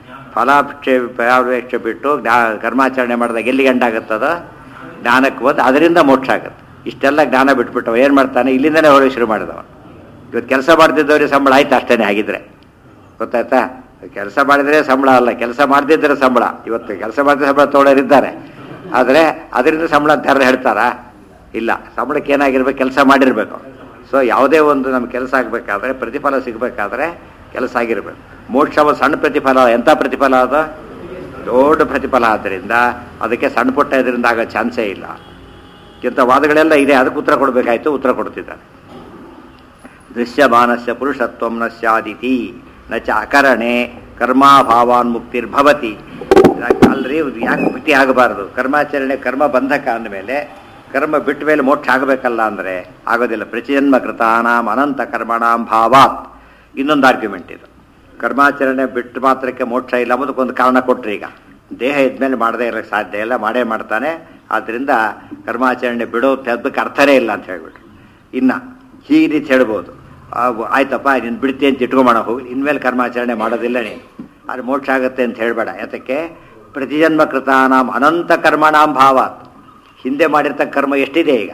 ಫಲಾಪೇಕ್ಷೆ ಬಿಟ್ಟು ಕರ್ಮಾಚರಣೆ ಮಾಡಿದಾಗ ಎಲ್ಲಿ ಗಂಟಾಗುತ್ತದೋ ಜ್ಞಾನಕ್ಕೆ ಬಂದು ಅದರಿಂದ ಮೋಕ್ಷ ಆಗುತ್ತೆ. ಇಷ್ಟೆಲ್ಲ ಜ್ಞಾನ ಬಿಟ್ಬಿಟ್ಟವ ಏನು ಮಾಡ್ತಾನೆ? ಇಲ್ಲಿಂದನೇ ಹೊರಗೆ ಶುರು ಮಾಡಿದವ. ಇವತ್ತು ಕೆಲಸ ಮಾಡ್ತಿದ್ದವ್ರಿಗೆ ಸಂಬಳ ಆಯ್ತು ಅಷ್ಟೇ ಆಗಿದ್ರೆ, ಗೊತ್ತಾಯ್ತಾ? ಕೆಲಸ ಮಾಡಿದರೆ ಸಂಬಳ ಅಲ್ಲ, ಕೆಲಸ ಮಾಡ್ತಿದ್ದರೆ ಸಂಬಳ. ಇವತ್ತು ಕೆಲಸ ಮಾಡಿದ್ರೆ ಸಂಬಳ ತೊಗೊಳ್ಳೋರಿದ್ದಾರೆ, ಆದರೆ ಅದರಿಂದ ಸಂಬಳ ಅಂತ ಯಾರು ಹೇಳ್ತಾರಾ? ಇಲ್ಲ. ಸಂಬಳಕ್ಕೆ ಏನಾಗಿರ್ಬೇಕು? ಕೆಲಸ ಮಾಡಿರಬೇಕು. ಸೊ ಯಾವುದೇ ಒಂದು ನಮ್ಗೆ ಕೆಲಸ ಆಗಬೇಕಾದ್ರೆ, ಪ್ರತಿಫಲ ಸಿಗಬೇಕಾದ್ರೆ ಕೆಲಸ ಆಗಿರ್ಬೇಕು. ಮೋಕ್ಷವ ಸಣ್ಣ ಪ್ರತಿಫಲ. ಎಂಥ ಪ್ರತಿಫಲ ಅದು? ದೊಡ್ಡ ಪ್ರತಿಫಲ. ಆದ್ದರಿಂದ ಅದಕ್ಕೆ ಸಣ್ಣ ಪುಟ್ಟ ಇದರಿಂದ ಆಗೋ ಚಾನ್ಸೇ ಇಲ್ಲ. ಇಂಥ ವಾದಗಳೆಲ್ಲ ಇದೆ. ಅದಕ್ಕೆ ಉತ್ತರ ಕೊಡಬೇಕಾಯ್ತು, ಉತ್ತರ ಕೊಡ್ತಿದ್ದಾರೆ. ದೃಶ್ಯಮಾನಸ್ಯ ಪುರುಷತ್ವಂ ನ ಸ್ಯಾದಿತಿ ನ ಚ ಅಕರಣೆ ಕರ್ಮಾಭಾವಾನ್ ಮುಕ್ತಿರ್ಭವತಿ. ಅಲ್ರಿ, ಯಾಕೆ ಮುಕ್ತಿ ಆಗಬಾರದು? ಕರ್ಮಾಚರಣೆ ಕರ್ಮ ಬಂಧಕ ಅಂದಮೇಲೆ ಕರ್ಮ ಬಿಟ್ಟ ಮೇಲೆ ಮೋಕ್ಷ ಆಗಬೇಕಲ್ಲ ಅಂದರೆ ಆಗೋದಿಲ್ಲ. ಪ್ರತಿಜನ್ಮ ಕೃತಾನಾಂ ಅನಂತ ಕರ್ಮಣಾಂ ಭಾವಾತ್. ಇನ್ನೊಂದು ಆರ್ಗ್ಯುಮೆಂಟ್ ಇದು. ಕರ್ಮಾಚರಣೆ ಬಿಟ್ಟು ಮಾತ್ರಕ್ಕೆ ಮೋಕ್ಷ ಇಲ್ಲ ಅನ್ನೋದಕ್ಕೊಂದು ಕಾರಣ ಕೊಟ್ಟರೆ, ಈಗ ದೇಹ ಇದ್ಮೇಲೆ ಮಾಡದೇ ಇರೋಕ್ಕೆ ಸಾಧ್ಯ ಇಲ್ಲ, ಮಾಡೇ ಮಾಡ್ತಾನೆ. ಆದ್ದರಿಂದ ಕರ್ಮಾಚರಣೆ ಬಿಡೋದು ಅದಕ್ಕೆ ಅರ್ಥನೇ ಇಲ್ಲ ಅಂತ ಹೇಳ್ಬಿಟ್ರು. ಇನ್ನು ಈ ರೀತಿ ಹೇಳ್ಬೋದು, ಆಯ್ತಪ್ಪ ನೀನು ಬಿಡ್ತಿ ಅಂತ ಇಟ್ಕೊಂಬೋಣ, ಹೋಗಿ ಇನ್ಮೇಲೆ ಕರ್ಮಾಚರಣೆ ಮಾಡೋದಿಲ್ಲ ನೀನು, ಅದು ಮೋಕ್ಷ ಆಗುತ್ತೆ ಅಂತ ಹೇಳಬೇಡ. ಯಾತಕ್ಕೆ? ಪ್ರತಿಜನ್ಮ ಕೃತಾನಾಂ ಅನಂತ ಕರ್ಮಣಾಂ ಭಾವಾತ್. ಹಿಂದೆ ಮಾಡಿರ್ತಕ್ಕ ಕರ್ಮ ಎಷ್ಟಿದೆ ಈಗ,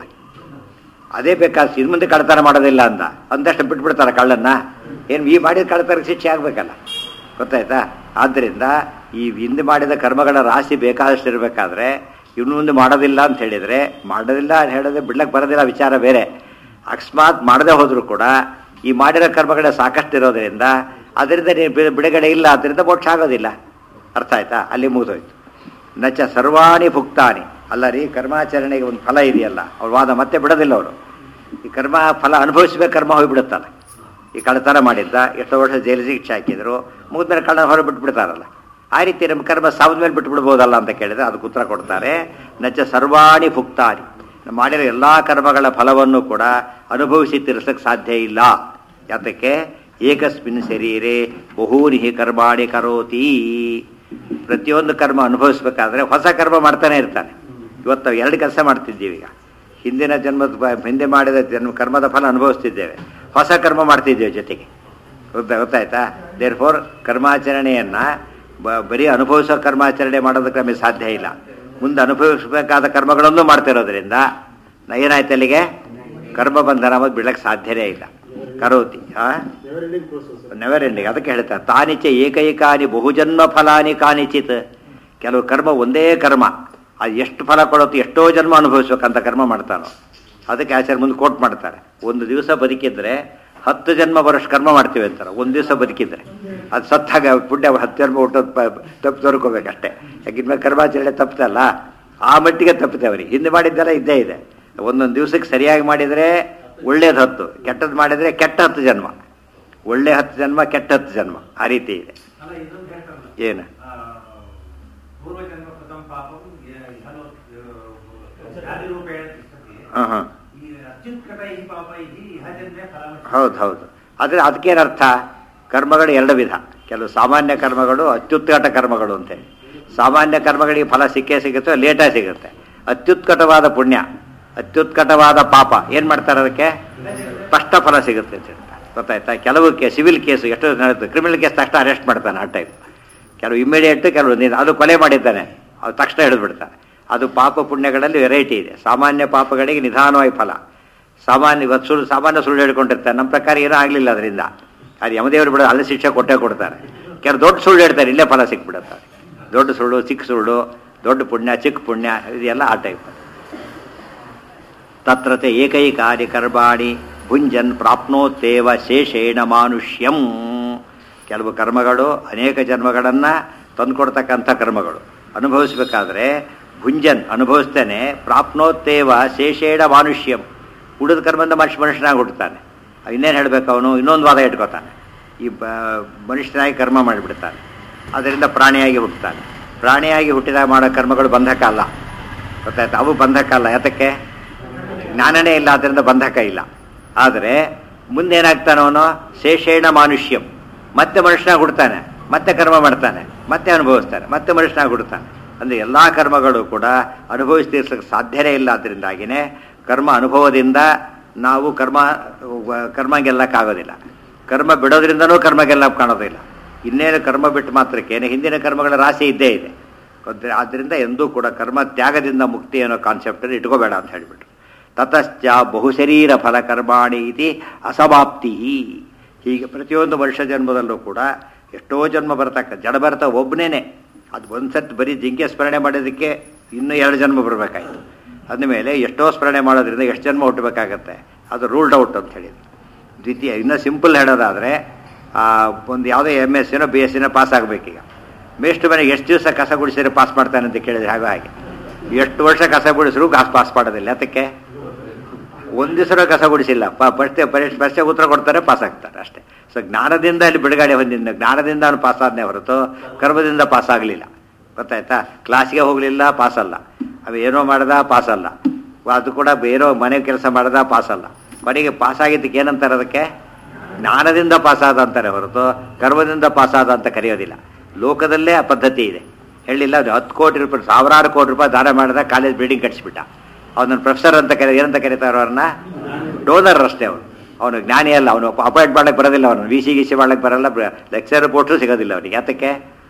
ಅದೇ ಬೇಕಾದ್ರೆ ಇನ್ನು ಮುಂದೆ ಕಳ್ತನ ಮಾಡೋದಿಲ್ಲ ಅಂದಷ್ಟು ಬಿಟ್ಬಿಡ್ತಾರೆ ಕಳ್ಳನ್ನ. ಏನು ಈ ಮಾಡಿದ ಕಳ್ತನಕ್ಕೆ ಶಿಕ್ಷೆ ಆಗಬೇಕಲ್ಲ, ಗೊತ್ತಾಯ್ತಾ? ಆದ್ದರಿಂದ ಈ ಹಿಂದೆ ಮಾಡಿದ ಕರ್ಮಗಳ ರಾಶಿ ಬೇಕಾದಷ್ಟು ಇರಬೇಕಾದ್ರೆ ಇನ್ನು ಮುಂದೆ ಮಾಡೋದಿಲ್ಲ ಅಂತ ಹೇಳಿದರೆ, ಮಾಡೋದಿಲ್ಲ ಹೇಳಿದ್ರೆ ಬಿಡ್ಲಕ್ಕೆ ಬರೋದಿಲ್ಲ, ವಿಚಾರ ಬೇರೆ. ಅಕಸ್ಮಾತ್ ಮಾಡದೆ ಹೋದರೂ ಕೂಡ ಈ ಮಾಡಿರೋ ಕರ್ಮಗಳ ಸಾಕಷ್ಟು ಇರೋದ್ರಿಂದ ಅದರಿಂದ ನೀವು ಬಿಡುಗಡೆ ಇಲ್ಲ, ಅದರಿಂದ ಮೋಕ್ಷ ಆಗೋದಿಲ್ಲ. ಅರ್ಥ ಆಯ್ತಾ? ಅಲ್ಲಿ ಮುಗಿದೋಯ್ತು. ನಚ ಸರ್ವಾಣಿ ಭುಕ್ತಾನಿ. ಅಲ್ಲ ರೀ, ಕರ್ಮಾಚರಣೆಗೆ ಒಂದು ಫಲ ಇದೆಯಲ್ಲ, ಅವ್ರ ವಾದ ಮತ್ತೆ ಬಿಡೋದಿಲ್ಲ. ಅವರು ಈ ಕರ್ಮ ಫಲ ಅನುಭವಿಸ್ಬೇಕು, ಕರ್ಮ ಹೋಗಿಬಿಡುತ್ತಲ್ಲ. ಈ ಕಳ್ಳತನ ಮಾಡಿದ್ದ ಎಷ್ಟೋ ವರ್ಷ ಜೈಲು ಶಿಕ್ಷೆ ಹಾಕಿದ್ರು, ಮುಗಿದ್ಮೇಲೆ ಕಳ್ಳ ಹೊರ ಬಿಟ್ಬಿಡ್ತಾರಲ್ಲ. ಆ ರೀತಿ ನಮ್ಮ ಕರ್ಮ ಸಾವಿದ ಮೇಲೆ ಬಿಟ್ಬಿಡ್ಬೋದಲ್ಲ ಅಂತ ಕೇಳಿದ್ರೆ ಅದಕ್ಕೆ ಉತ್ತರ ಕೊಡ್ತಾರೆ. ನಚ ಸರ್ವಾಣಿ ಭುಕ್ತಾನಿ. ಮಾಡಿರೋ ಎಲ್ಲ ಕರ್ಮಗಳ ಫಲವನ್ನು ಕೂಡ ಅನುಭವಿಸಿ ತೀರಿಸಕ್ಕೆ ಸಾಧ್ಯ ಇಲ್ಲ. ಯಾತಕ್ಕೆ? ಏಕಸ್ಮಿನ್ ಶರೀರೆ ಬಹೂನಿ ಕರ್ಮಾಣಿ ಕರೋತಿ. ಪ್ರತಿಯೊಂದು ಕರ್ಮ ಅನುಭವಿಸ್ಬೇಕಾದ್ರೆ ಹೊಸ ಕರ್ಮ ಮಾಡ್ತಾನೆ ಇರ್ತಾನೆ. ಇವತ್ತು ನಾವು 2 ಕೆಲಸ ಮಾಡ್ತಿದ್ದೀವಿ. ಈಗ ಹಿಂದಿನ ಹಿಂದೆ ಮಾಡಿದ ಕರ್ಮದ ಫಲ ಅನುಭವಿಸ್ತಿದ್ದೇವೆ, ಹೊಸ ಕರ್ಮ ಮಾಡ್ತಿದ್ದೇವೆ ಜೊತೆಗೆ. ಗೊತ್ತಾಯ್ತಾ? ದೇರ್ ಫೋರ್ ಕರ್ಮಾಚರಣೆಯನ್ನು ಬರೀ ಅನುಭವಿಸೋ ಕರ್ಮಾಚರಣೆ ಮಾಡೋದಕ್ಕೆ ನಮಗೆ ಸಾಧ್ಯ ಇಲ್ಲ. ಮುಂದೆ ಅನುಭವಿಸಬೇಕಾದ ಕರ್ಮಗಳನ್ನು ಮಾಡ್ತಿರೋದ್ರಿಂದ ಏನಾಯ್ತು ಅಲ್ಲಿಗೆ? ಕರ್ಮ ಬಂಧನ ಅನ್ನೋದು ಬಿಡಕ್ಕೆ ಸಾಧ್ಯನೇ ಇಲ್ಲ. ಕರೋತಿ ನೆವರ್ ಎಂಡಿಂಗ್. ಅದಕ್ಕೆ ಹೇಳ್ತಾರೆ ತಾನಿಚೆ ಏಕೈಕಾನಿ ಬಹುಜನ್ಮ ಫಲಾನಿ ಕಾನಿಚಿತ್. ಕೆಲವು ಕರ್ಮ ಒಂದೇ ಕರ್ಮ, ಅದು ಎಷ್ಟು ಫಲ ಕೊಡುತ್ತೆ, ಎಷ್ಟೋ ಜನ್ಮ ಅನುಭವಿಸ್ಬೇಕಂತ ಕರ್ಮ ಮಾಡ್ತಾನೋ. ಅದಕ್ಕೆ ಆಚಾರ್ಯ ಮುಂದೆ ಕೋಟ್ ಮಾಡ್ತಾರೆ, ಒಂದು ದಿವಸ ಬದುಕಿದ್ರೆ 10 ಜನ್ಮ ಬರೋಷ್ಟು ಕರ್ಮ ಮಾಡ್ತೀವಿ ಅಂತಾರೆ. ಒಂದು ದಿವಸ ಬದುಕಿದ್ರೆ ಅದು ಸತ್ತಾಗ ಪುಣ್ಯ 10 ಜನ್ಮ ಹುಟ್ಟೋದು ತಪ್ಪು ತೋರ್ಕೋಬೇಕಷ್ಟೇ. ಯಾಕಿನ್ಮೇಲೆ ಕರ್ಮಾಚರಣೆ ತಪ್ಪುತ್ತಲ್ಲ, ಆ ಮಟ್ಟಿಗೆ ತಪ್ಪುತ್ತೆ ಅವ್ರಿಗೆ. ಹಿಂದೆ ಮಾಡಿದ್ದೆಲ್ಲ ಇದ್ದೇ ಇದೆ. ಒಂದೊಂದು ದಿವಸಕ್ಕೆ ಸರಿಯಾಗಿ ಮಾಡಿದರೆ ಒಳ್ಳೇದು 10, ಕೆಟ್ಟದ್ದು ಮಾಡಿದರೆ ಕೆಟ್ಟ 10 ಜನ್ಮ, ಒಳ್ಳೆ 10 ಜನ್ಮ, ಕೆಟ್ಟ 10 ಜನ್ಮ, ಆ ರೀತಿ ಇದೆ. ಏನು ಹಾಂ ಹೌದು ಹೌದು. ಆದರೆ ಅದಕ್ಕೇನರ್ಥ? ಕರ್ಮಗಳು 2 ವಿಧ. ಕೆಲವು ಸಾಮಾನ್ಯ ಕರ್ಮಗಳು, ಅತ್ಯುತ್ಕಟ ಕರ್ಮಗಳು ಅಂತೇಳಿ. ಸಾಮಾನ್ಯ ಕರ್ಮಗಳಿಗೆ ಫಲ ಸಿಕ್ಕೇ ಸಿಗುತ್ತೆ, ಲೇಟಾಗಿ ಸಿಗುತ್ತೆ. ಅತ್ಯುತ್ಕಟವಾದ ಪುಣ್ಯ, ಅತ್ಯುತ್ಕಟವಾದ ಪಾಪ ಏನು ಮಾಡ್ತಾರೆ? ಅದಕ್ಕೆ ಸ್ಪಷ್ಟ ಫಲ ಸಿಗುತ್ತೆ ಅಂತ ಹೇಳ್ತಾರೆ. ಗೊತ್ತಾಯ್ತಾ? ಕೆಲವು ಸಿವಿಲ್ ಕೇಸು ಎಷ್ಟೋ ನಡೆಯುತ್ತೆ, ಕ್ರಿಮಿನಲ್ ಕೇಸ್ ತಕ್ಷಣ ಅರೆಸ್ಟ್ ಮಾಡ್ತಾನೆ ಆ ಟೈಪ್. ಕೆಲವು ಇಮಿಡಿಯೇಟ್, ಕೆಲವು ಅದು ಕೊಲೆ ಮಾಡಿದ್ದಾನೆ, ಅದು ತಕ್ಷಣ ಹಿಡಿದ್ಬಿಡ್ತಾನೆ. ಅದು ಪಾಪ ಪುಣ್ಯಗಳಲ್ಲಿ ವೆರೈಟಿ ಇದೆ. ಸಾಮಾನ್ಯ ಪಾಪಗಳಿಗೆ ನಿಧಾನವಾಗಿ ಫಲ. ಸಾಮಾನ್ಯ ಸುಳ್ಳು ಹೇಳ್ಕೊಂಡಿರ್ತಾರೆ, ನಮ್ಮ ಪ್ರಕಾರ ಏನೂ ಆಗಲಿಲ್ಲ ಅದರಿಂದ, ಅದು ಯಮದೇವರು ಬಿಡೋದು, ಅಲ್ಲಿ ಶಿಕ್ಷೆ ಕೊಟ್ಟೇ ಕೊಡ್ತಾರೆ. ಕೆಲವು ದೊಡ್ಡ ಸುಳ್ಳು ಹೇಳ್ತಾರೆ, ಇಲ್ಲೇ ಫಲ ಸಿಕ್ಬಿಡುತ್ತಾರೆ. ದೊಡ್ಡ ಸುಳ್ಳು, ಚಿಕ್ಕ ಸುಳ್ಳು, ದೊಡ್ಡ ಪುಣ್ಯ, ಚಿಕ್ಕ ಪುಣ್ಯ, ಇದೆಲ್ಲ ಆ ಟೈಪ್. ತತ್ರತೆ ಏಕೈಕಾನಿ ಕರ್ಮಾಣಿ ಭುಂಜನ್ ಪ್ರಾಪ್ನೋತ್ತೇವ ಶೇಷೇಣ ಮಾನುಷ್ಯಂ. ಕೆಲವು ಕರ್ಮಗಳು ಅನೇಕ ಜನ್ಮಗಳನ್ನು ತಂದುಕೊಡ್ತಕ್ಕಂಥ ಕರ್ಮಗಳು. ಅನುಭವಿಸ್ಬೇಕಾದ್ರೆ ಭುಂಜನ್ ಅನುಭವಿಸ್ತೇನೆ ಪ್ರಾಪ್ನೋತ್ತೇವ ಶೇಷೇಣ ಮಾನುಷ್ಯಂ, ಉಳಿದ ಕರ್ಮದಿಂದ ಮನುಷ್ಯನಾಗಿ ಹುಟ್ಟುತ್ತಾನೆ. ಇನ್ನೇನು ಹೇಳಬೇಕು, ಅವನು ಇನ್ನೊಂದು ವಾದ ಇಟ್ಕೋತಾನೆ, ಈ ಮನುಷ್ಯನಾಗಿ ಕರ್ಮ ಮಾಡಿಬಿಡ್ತಾನೆ, ಅದರಿಂದ ಪ್ರಾಣಿಯಾಗಿ ಹುಟ್ಟುತ್ತಾನೆ. ಪ್ರಾಣಿಯಾಗಿ ಹುಟ್ಟಿದಾಗ ಮಾಡೋ ಕರ್ಮಗಳು ಬಂಧಕ ಅಲ್ಲ, ಗೊತ್ತಾಯ್ತು, ಅವು ಬಂಧಕ ಅಲ್ಲ. ಯಾತಕ್ಕೆ? ಜ್ಞಾನನೇ ಇಲ್ಲ, ಅದರಿಂದ ಬಂಧಕ ಇಲ್ಲ. ಆದರೆ ಮುಂದೇನಾಗ್ತಾನೆ ಅವನು ಶೇಷೇಣ ಮಾನುಷ್ಯಂ, ಮತ್ತೆ ಮನುಷ್ಯನಾಗಿ ಹುಡ್ತಾನೆ, ಮತ್ತೆ ಕರ್ಮ ಮಾಡ್ತಾನೆ, ಮತ್ತೆ ಅನುಭವಿಸ್ತಾನೆ, ಮತ್ತೆ ಮನುಷ್ಯನಾಗಿ ಹುಡ್ತಾನೆ. ಅಂದರೆ ಎಲ್ಲ ಕರ್ಮಗಳು ಕೂಡ ಅನುಭವಿಸ್ತೀರ್ಸಕ್ಕೆ ಸಾಧ್ಯನೇ ಇಲ್ಲ. ಅದರಿಂದಾಗಿಯೇ ಕರ್ಮ ಅನುಭವದಿಂದ ನಾವು ಕರ್ಮ ಗೆಲ್ಲಕ್ಕಾಗೋದಿಲ್ಲ. ಕರ್ಮ ಬಿಡೋದ್ರಿಂದನೂ ಕರ್ಮ ಗೆಲ್ಲಕ್ಕೆ ಕಾಣೋದಿಲ್ಲ. ಇನ್ನೇನು ಕರ್ಮ ಬಿಟ್ಟು ಮಾತ್ರಕ್ಕೇನೆ ಹಿಂದಿನ ಕರ್ಮಗಳ ರಾಶಿ ಇದ್ದೇ ಇದೆ. ಆದ್ದರಿಂದ ಎಂದೂ ಕೂಡ ಕರ್ಮ ತ್ಯಾಗದಿಂದ ಮುಕ್ತಿ ಅನ್ನೋ ಕಾನ್ಸೆಪ್ಟನ್ನು ಇಟ್ಕೋಬೇಡ ಅಂತ ಹೇಳಿಬಿಟ್ರು. ತತಶ್ಚ ಬಹುಶರೀರ ಫಲ ಕರ್ಮಾಣಿ ಇತಿ ಅಸಮಾಪ್ತಿ. ಹೀಗೆ ಪ್ರತಿಯೊಂದು ವರ್ಷ ಜನ್ಮದಲ್ಲೂ ಕೂಡ ಎಷ್ಟೋ ಜನ್ಮ ಬರ್ತಕ್ಕ ಜಡ ಬರ್ತಾ ಒಬ್ಬನೇ. ಅದು ಒಂದು ಸತ್ತು ಬರೀ ಜಿಂಕೆ ಸ್ಮರಣೆ ಮಾಡೋದಕ್ಕೆ ಇನ್ನೂ 2 ಜನ್ಮ ಬರಬೇಕಾಯಿತು. ಅಂದಮೇಲೆ ಎಷ್ಟೋ ಸ್ಮರಣೆ ಮಾಡೋದ್ರಿಂದ ಎಷ್ಟು ಜನ್ಮ ಹುಟ್ಟಬೇಕಾಗತ್ತೆ, ಅದು ರೂಲ್ಡ್ ಔಟ್ ಅಂತ ಹೇಳಿದ್ರು. ದ್ವಿತೀಯ ಇನ್ನೂ ಸಿಂಪಲ್ ಹೇಳೋದಾದರೆ ಒಂದು ಯಾವುದೇ MSc BSc ಪಾಸ್ ಆಗಬೇಕೀಗ. ಮೇಷ್ಟು ಮನೆಗೆ ಎಷ್ಟು ದಿವಸ ಕಸ ಗುಡಿಸಿದ್ರೆ ಪಾಸ್ ಮಾಡ್ತಾನೆ ಅಂತ ಕೇಳಿದ್ರೆ ಹಾಗೆ ಎಷ್ಟು ವರ್ಷ ಕಸ ಗುಡಿಸಿದ್ರು ಪಾಸ್ ಮಾಡೋದಿಲ್ಲ. ಅದಕ್ಕೆ ಒಂದು ದಿವಸ ಕಸ ಗುಡಿಸಿಲ್ಲ, ಪರೀಕ್ಷೆ ಉತ್ತರ ಕೊಡ್ತಾರೆ, ಪಾಸ್ ಆಗ್ತಾರೆ ಅಷ್ಟೇ. ಸೊ ಜ್ಞಾನದಿಂದ ಅಲ್ಲಿ ಬಿಡುಗಡೆ ಹೊಂದಿದ್ದ, ಜ್ಞಾನದಿಂದ ಅವನು ಪಾಸ್ ಆದನೇ ಹೊರತು ಕರ್ಮದಿಂದ ಪಾಸ್ ಆಗಲಿಲ್ಲ. ಗೊತ್ತಾಯ್ತಾ? ಕ್ಲಾಸಿಗೆ ಹೋಗಲಿಲ್ಲ, ಪಾಸಲ್ಲ. ಅವು ಏನೋ ಮಾಡ್ದ, ಪಾಸಲ್ಲ. ಅದು ಕೂಡ ಬೇರೋ ಮನೆ ಕೆಲಸ ಮಾಡ್ದ, ಪಾಸಲ್ಲ. ಮನೆಗೆ ಪಾಸಾಗಿದ್ದಕ್ಕೆ ಏನಂತಾರೆ? ಅದಕ್ಕೆ ಜ್ಞಾನದಿಂದ ಪಾಸಾದ ಅಂತಾರೆ ಹೊರತು ಕರ್ಮದಿಂದ ಪಾಸಾದ ಅಂತ ಕರೆಯೋದಿಲ್ಲ. ಲೋಕದಲ್ಲೇ ಆ ಪದ್ಧತಿ ಇದೆ. ಹೇಳಿಲ್ಲ, 10 ಕೋಟಿ ರೂಪಾಯಿ 1000 ಕೋಟಿ ರೂಪಾಯಿ ದಾನ ಮಾಡಿದ, ಕಾಲೇಜ್ ಬಿಲ್ಡಿಂಗ್ ಕಟ್ಸಿಬಿಟ್ಟ. ಅವನನ್ನು ಪ್ರೊಫೆಸರ್ ಅಂತ ಏನಂತ ಕರೀತಾರೆ? ಅವ್ರನ್ನ ಡೋನರ್ ಅಷ್ಟೇ. ಅವನು ಜ್ಞಾನಿ ಅಲ್ಲ, ಅವನು ಅಪಾಯಿಂಟ್ ಮಾಡಕ್ಕೆ ಬರೋದಿಲ್ಲ, ಅವನು ಗಿಸಿ ಮಾಡಕ್ಕೆ ಬರಲ್ಲ, ಲೆಕ್ಚರ್ ಪೋಸ್ಟು ಸಿಗೋದಿಲ್ಲ ಅವನಿಗೆ. ಯಾತಕ್ಕೆ?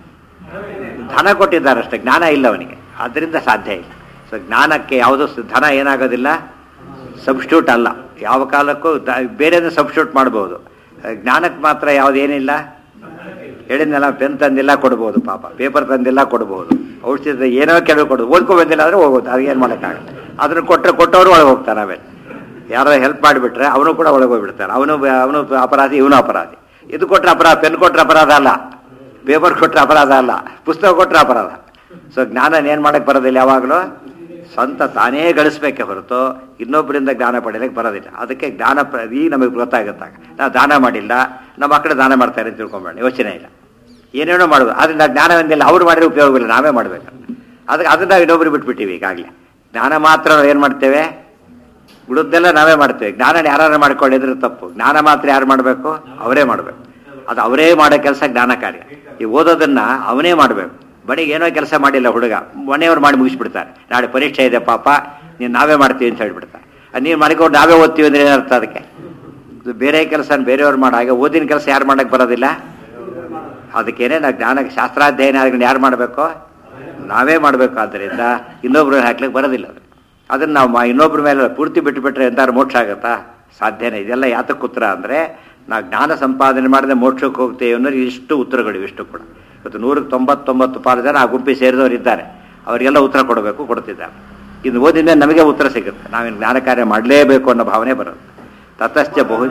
ಧನ ಕೊಟ್ಟಿದ್ದಾರಷ್ಟೇ, ಜ್ಞಾನ ಇಲ್ಲ ಅವನಿಗೆ. ಆದ್ದರಿಂದ ಸಾಧ್ಯ ಇಲ್ಲ. ಸೊ ಜ್ಞಾನಕ್ಕೆ ಯಾವುದೋ ಧನ ಏನಾಗೋದಿಲ್ಲ, ಸಬ್ಸ್ಟ್ಯೂಟ್ ಅಲ್ಲ. ಯಾವ ಕಾಲಕ್ಕೂ ಬೇರೆಯೂ ಸಬ್ಸ್ಟ್ಯೂಟ್ ಮಾಡ್ಬೋದು. ಜ್ಞಾನಕ್ಕೆ ಮಾತ್ರ ಯಾವುದೇನಿಲ್ಲ. ಹೇಳಿದ್ನೆಲ್ಲ, ಪೆನ್ ತಂದಿಲ್ಲ ಕೊಡ್ಬೋದು, ಪಾಪ ಪೇಪರ್ ತಂದಿಲ್ಲ ಕೊಡ್ಬೋದು, ಔಷಧಿ ಏನೋ ಕೆಲವು ಕೊಡೋದು, ಓದ್ಕೊ ಬಂದಿಲ್ಲ ಅಂದರೆ ಹೋಗೋದು, ಅದು ಏನು ಮಾಡೋಕ್ಕಾಗಲ್ಲ. ಅದನ್ನು ಕೊಟ್ಟವರು ಒಳಗೆ ಹೋಗ್ತಾನೆ. ಆಮೇಲೆ ಯಾರೋ ಹೆಲ್ಪ್ ಮಾಡಿಬಿಟ್ರೆ ಅವನು ಕೂಡ ಒಳಗೆ ಹೋಗ್ಬಿಡ್ತಾನೆ. ಅವನು ಅಪರಾಧಿ, ಇವನು ಅಪರಾಧಿ. ಇದು ಕೊಟ್ಟರೆ ಅಪರಾಧ, ಪೆನ್ ಕೊಟ್ಟರೆ ಅಪರಾಧ ಅಲ್ಲ, ಪೇಪರ್ ಕೊಟ್ಟರೆ ಅಪರಾಧ ಅಲ್ಲ, ಪುಸ್ತಕ ಕೊಟ್ಟರೆ ಅಪರಾಧ. ಸೊ ಜ್ಞಾನ ಏನು ಮಾಡೋಕ್ಕೆ ಬರೋದಿಲ್ಲ. ಯಾವಾಗಲೂ ಸ್ವಂತ ತಾನೇ ಗಳಿಸ್ಬೇಕೆ ಹೊರತು ಇನ್ನೊಬ್ಬರಿಂದ ಜ್ಞಾನ ಪಡೆಯಲಿಕ್ಕೆ ಬರೋದಿಲ್ಲ. ಅದಕ್ಕೆ ಜ್ಞಾನ ಈಗ ನಮಗೆ ಗೊತ್ತಾಗುತ್ತಾಗ ನಾವು ದಾನ ಮಾಡಿಲ್ಲ, ನಮ್ಮ ಮಕ್ಕಳು ದಾನ ಮಾಡ್ತಾರೆ ಅಂತ ತಿಳ್ಕೊಂಬೇಡ, ಯೋಚನೆ ಇಲ್ಲ. ಏನೇನೋ ಮಾಡೋದು, ಅದರಿಂದ ಜ್ಞಾನ ಒಂದಿಲ್ಲ, ಅವ್ರು ಮಾಡಿರೋ ಉಪಯೋಗವಿಲ್ಲ, ನಾವೇ ಮಾಡಬೇಕು. ಅದನ್ನು ನಾವು ಇನ್ನೊಬ್ರು ಬಿಟ್ಬಿಟ್ಟಿವಿ. ಈಗಾಗಲೇ ಜ್ಞಾನ ಮಾತ್ರ ನಾವು ಏನು ಮಾಡ್ತೇವೆ, ಉಳಿದೆಲ್ಲ ನಾವೇ ಮಾಡ್ತೇವೆ. ಜ್ಞಾನ ಯಾರು ಮಾಡ್ಕೊಂಡಿದ್ರೆ ತಪ್ಪು. ಜ್ಞಾನ ಮಾತ್ರ ಯಾರು ಮಾಡಬೇಕು? ಅವರೇ ಮಾಡಬೇಕು. ಅದು ಅವರೇ ಮಾಡೋ ಕೆಲಸ ಜ್ಞಾನ ಕಾರ್ಯ. ಈ ಓದೋದನ್ನು ಅವನೇ ಮಾಡಬೇಕು. ಬರೀ ಏನೋ ಕೆಲಸ ಮಾಡಿಲ್ಲ ಹುಡುಗ, ಮನೆಯವ್ರು ಮಾಡಿ ಮುಗಿಸ್ಬಿಡ್ತಾರೆ. ನಾಳೆ ಪರೀಕ್ಷೆ ಇದೆ ಪಾಪ, ನಾವೇ ಮಾಡ್ತೀವಿ ಅಂತ ಹೇಳ್ಬಿಡ್ತಾರೆ. ನೀನು ಮಾಡಿಕೊಂಡು ನಾವೇ ಓದ್ತೀವಿ ಅಂದರೆ ಏನರ್ಥ? ಅದಕ್ಕೆ ಬೇರೆ ಕೆಲಸ ಬೇರೆಯವ್ರು ಮಾಡೋ ಹಾಗೆ ಓದಿನ ಕೆಲಸ ಯಾರು ಮಾಡೋಕ್ಕೆ ಬರೋದಿಲ್ಲ. ಅದಕ್ಕೇನೆ ನಾವು ಜ್ಞಾನಕ್ಕೆ ಶಾಸ್ತ್ರಾಧ್ಯಯನ ಯಾರು ಮಾಡಬೇಕು? ನಾವೇ ಮಾಡಬೇಕು. ಆದ್ದರಿಂದ ಇನ್ನೊಬ್ರು ಹಾಕ್ಲಿಕ್ಕೆ ಬರೋದಿಲ್ಲ. ಅದನ್ನು ನಾವು ಇನ್ನೊಬ್ರ ಮೇಲೆ ಪೂರ್ತಿ ಬಿಟ್ಟುಬಿಟ್ರೆ ಎಂತಾರು ಮೋಕ್ಷ ಆಗುತ್ತಾ? ಸಾಧ್ಯನೇ. ಇದೆಲ್ಲ ಯಾತಕ್ಕೆ ಉತ್ತರ ಅಂದರೆ, ನಾವು ಜ್ಞಾನ ಸಂಪಾದನೆ ಮಾಡಿದ್ರೆ ಮೋಕ್ಷಕ್ಕೆ ಹೋಗ್ತೇವೆ ಅನ್ನೋದು ಇಷ್ಟು ಉತ್ತರಗಳು. ಇಷ್ಟು ಕೂಡ ಇವತ್ತು 199 ಜನ ಆ ಗುಂಪಿ ಸೇರಿದವರು ಇದ್ದಾರೆ. ಅವರಿಗೆಲ್ಲ ಉತ್ತರ ಕೊಡಬೇಕು, ಕೊಡ್ತಿದ್ದಾರೆ. ಇದು ಓದಿದ್ರೆ ನಮಗೆ ಉತ್ತರ ಸಿಗುತ್ತೆ. ನಾವೇನು ಜ್ಞಾನ ಕಾರ್ಯ ಮಾಡಲೇಬೇಕು ಅನ್ನೋ ಭಾವನೆ ಬರುತ್ತೆ. ತತಶ್ಚ ಬಹು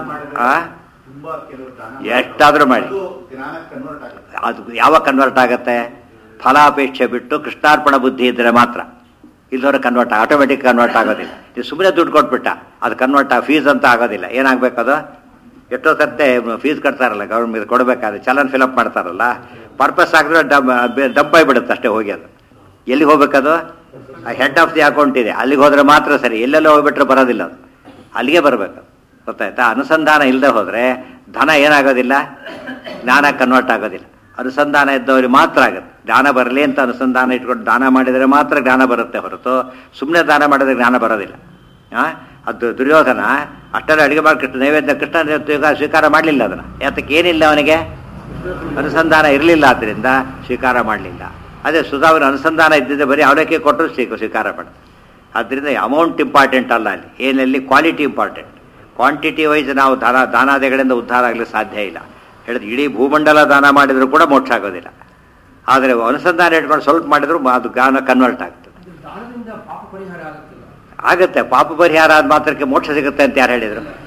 ಎಷ್ಟಾದರೂ ಮಾಡಿ ಅದು ಯಾವಾಗ ಕನ್ವರ್ಟ್ ಆಗುತ್ತೆ? ಫಲಾಪೇಕ್ಷೆ ಬಿಟ್ಟು ಕೃಷ್ಣಾರ್ಪಣ ಬುದ್ಧಿ ಇದ್ದರೆ ಮಾತ್ರ. ಇಲ್ಲದವ್ರೆ ಕನ್ವರ್ಟ್ ಆಟೋಮೆಟಿಕ್ ಕನ್ವರ್ಟ್ ಆಗೋದಿಲ್ಲ. ನೀವು ಸುಮ್ಮನೆ ದುಡ್ಡು ಕೊಟ್ಬಿಟ್ಟ ಅದು ಕನ್ವರ್ಟ್ ಫೀಸ್ ಅಂತ ಆಗೋದಿಲ್ಲ. ಏನಾಗಬೇಕದು? ಎಷ್ಟೋ ಸರ್ತೆ ಫೀಸ್ ಕಟ್ತಾರಲ್ಲ ಗೌರ್ಮೆಂಟ್ ಕೊಡಬೇಕಾದ್ರೆ, ಚಲನ್ ಫಿಲಪ್ ಮಾಡ್ತಾರಲ್ಲ, ಪರ್ಪಸ್ ಆಗಿದ್ರೆ ಡಂಪಾಗಿಬಿಡುತ್ತೆ ಅಷ್ಟೇ. ಹೋಗಿ ಅದು ಎಲ್ಲಿಗೆ ಹೋಗ್ಬೇಕದು? ಹೆಡ್ ಆಫ್ ದಿ ಅಕೌಂಟ್ ಇದೆ, ಅಲ್ಲಿಗೆ ಹೋದರೆ ಮಾತ್ರ ಸರಿ. ಎಲ್ಲೆಲ್ಲೋ ಹೋಗ್ಬಿಟ್ರೆ ಬರೋದಿಲ್ಲ, ಅದು ಅಲ್ಲಿಗೆ ಬರಬೇಕು. ಗೊತ್ತಾಯ್ತಾ? ಅನುಸಂಧಾನ ಇಲ್ಲದೆ ಹೋದರೆ ಧನ ಏನಾಗೋದಿಲ್ಲ, ಜ್ಞಾನ ಕನ್ವರ್ಟ್ ಆಗೋದಿಲ್ಲ. ಅನುಸಂಧಾನ ಇದ್ದವ್ರಿಗೆ ಮಾತ್ರ ಆಗುತ್ತೆ. ಜ್ಞಾನ ಬರಲಿ ಅಂತ ಅನುಸಂಧಾನ ಇಟ್ಕೊಂಡು ದಾನ ಮಾಡಿದರೆ ಮಾತ್ರ ಜ್ಞಾನ ಬರುತ್ತೆ ಹೊರತು ಸುಮ್ಮನೆ ದಾನ ಮಾಡಿದ್ರೆ ಜ್ಞಾನ ಬರೋದಿಲ್ಲ. ಅದು ದುರ್ಯೋಧನ ಅಷ್ಟೆಲ್ಲ ಅಡುಗೆ ಮಾಡಿ ಕೃಷ್ಣ ನೈವೇದ್ಯ ಕೃಷ್ಣ ಸ್ವೀಕಾರ ಮಾಡಲಿಲ್ಲ. ಅದನ್ನು ಯಾತಕ್ಕೆ? ಏನಿಲ್ಲ ಅವನಿಗೆ, ಅನುಸಂಧಾನ ಇರಲಿಲ್ಲ, ಆದ್ದರಿಂದ ಸ್ವೀಕಾರ ಮಾಡಲಿಲ್ಲ. ಅದೇ ಸುಧಾವನ ಅನುಸಂಧಾನ ಇದ್ದಿದ್ದೆ ಬರೀ ಅವಳಕ್ಕೆ ಕೊಟ್ಟರು ಸ್ವೀಕಾರ ಮಾಡೋದು. ಆದ್ದರಿಂದ ಅಮೌಂಟ್ ಇಂಪಾರ್ಟೆಂಟ್ ಅಲ್ಲ, ಅಲ್ಲಿ ಏನಲ್ಲಿ ಕ್ವಾಲಿಟಿ ಇಂಪಾರ್ಟೆಂಟ್. ಕ್ವಾಂಟಿಟಿ ವೈಸ್ ನಾವು ದಾನಾದಿಗಳಿಂದ ಉದ್ಧಾರ ಆಗಲಿಕ್ಕೆ ಸಾಧ್ಯ ಇಲ್ಲ. ಹೇಳಿದ್ರೆ ಇಡೀ ಭೂಮಂಡಲ ದಾನ ಮಾಡಿದರೂ ಕೂಡ ಮೋಕ್ಷ ಆಗೋದಿಲ್ಲ. ಆದರೆ ಅನುಸಂಧಾನ ಇಟ್ಕೊಂಡು ಸ್ವಲ್ಪ ಮಾಡಿದ್ರು ಅದು ಜ್ಞಾನ ಕನ್ವರ್ಟ್ ಆಗ್ತದೆ. ಆಗುತ್ತೆ. ಪಾಪ ಪರಿಹಾರ ಆದ ಮಾತ್ರಕ್ಕೆ ಮೋಕ್ಷ ಸಿಗುತ್ತೆ ಅಂತ ಯಾರು ಹೇಳಿದರು?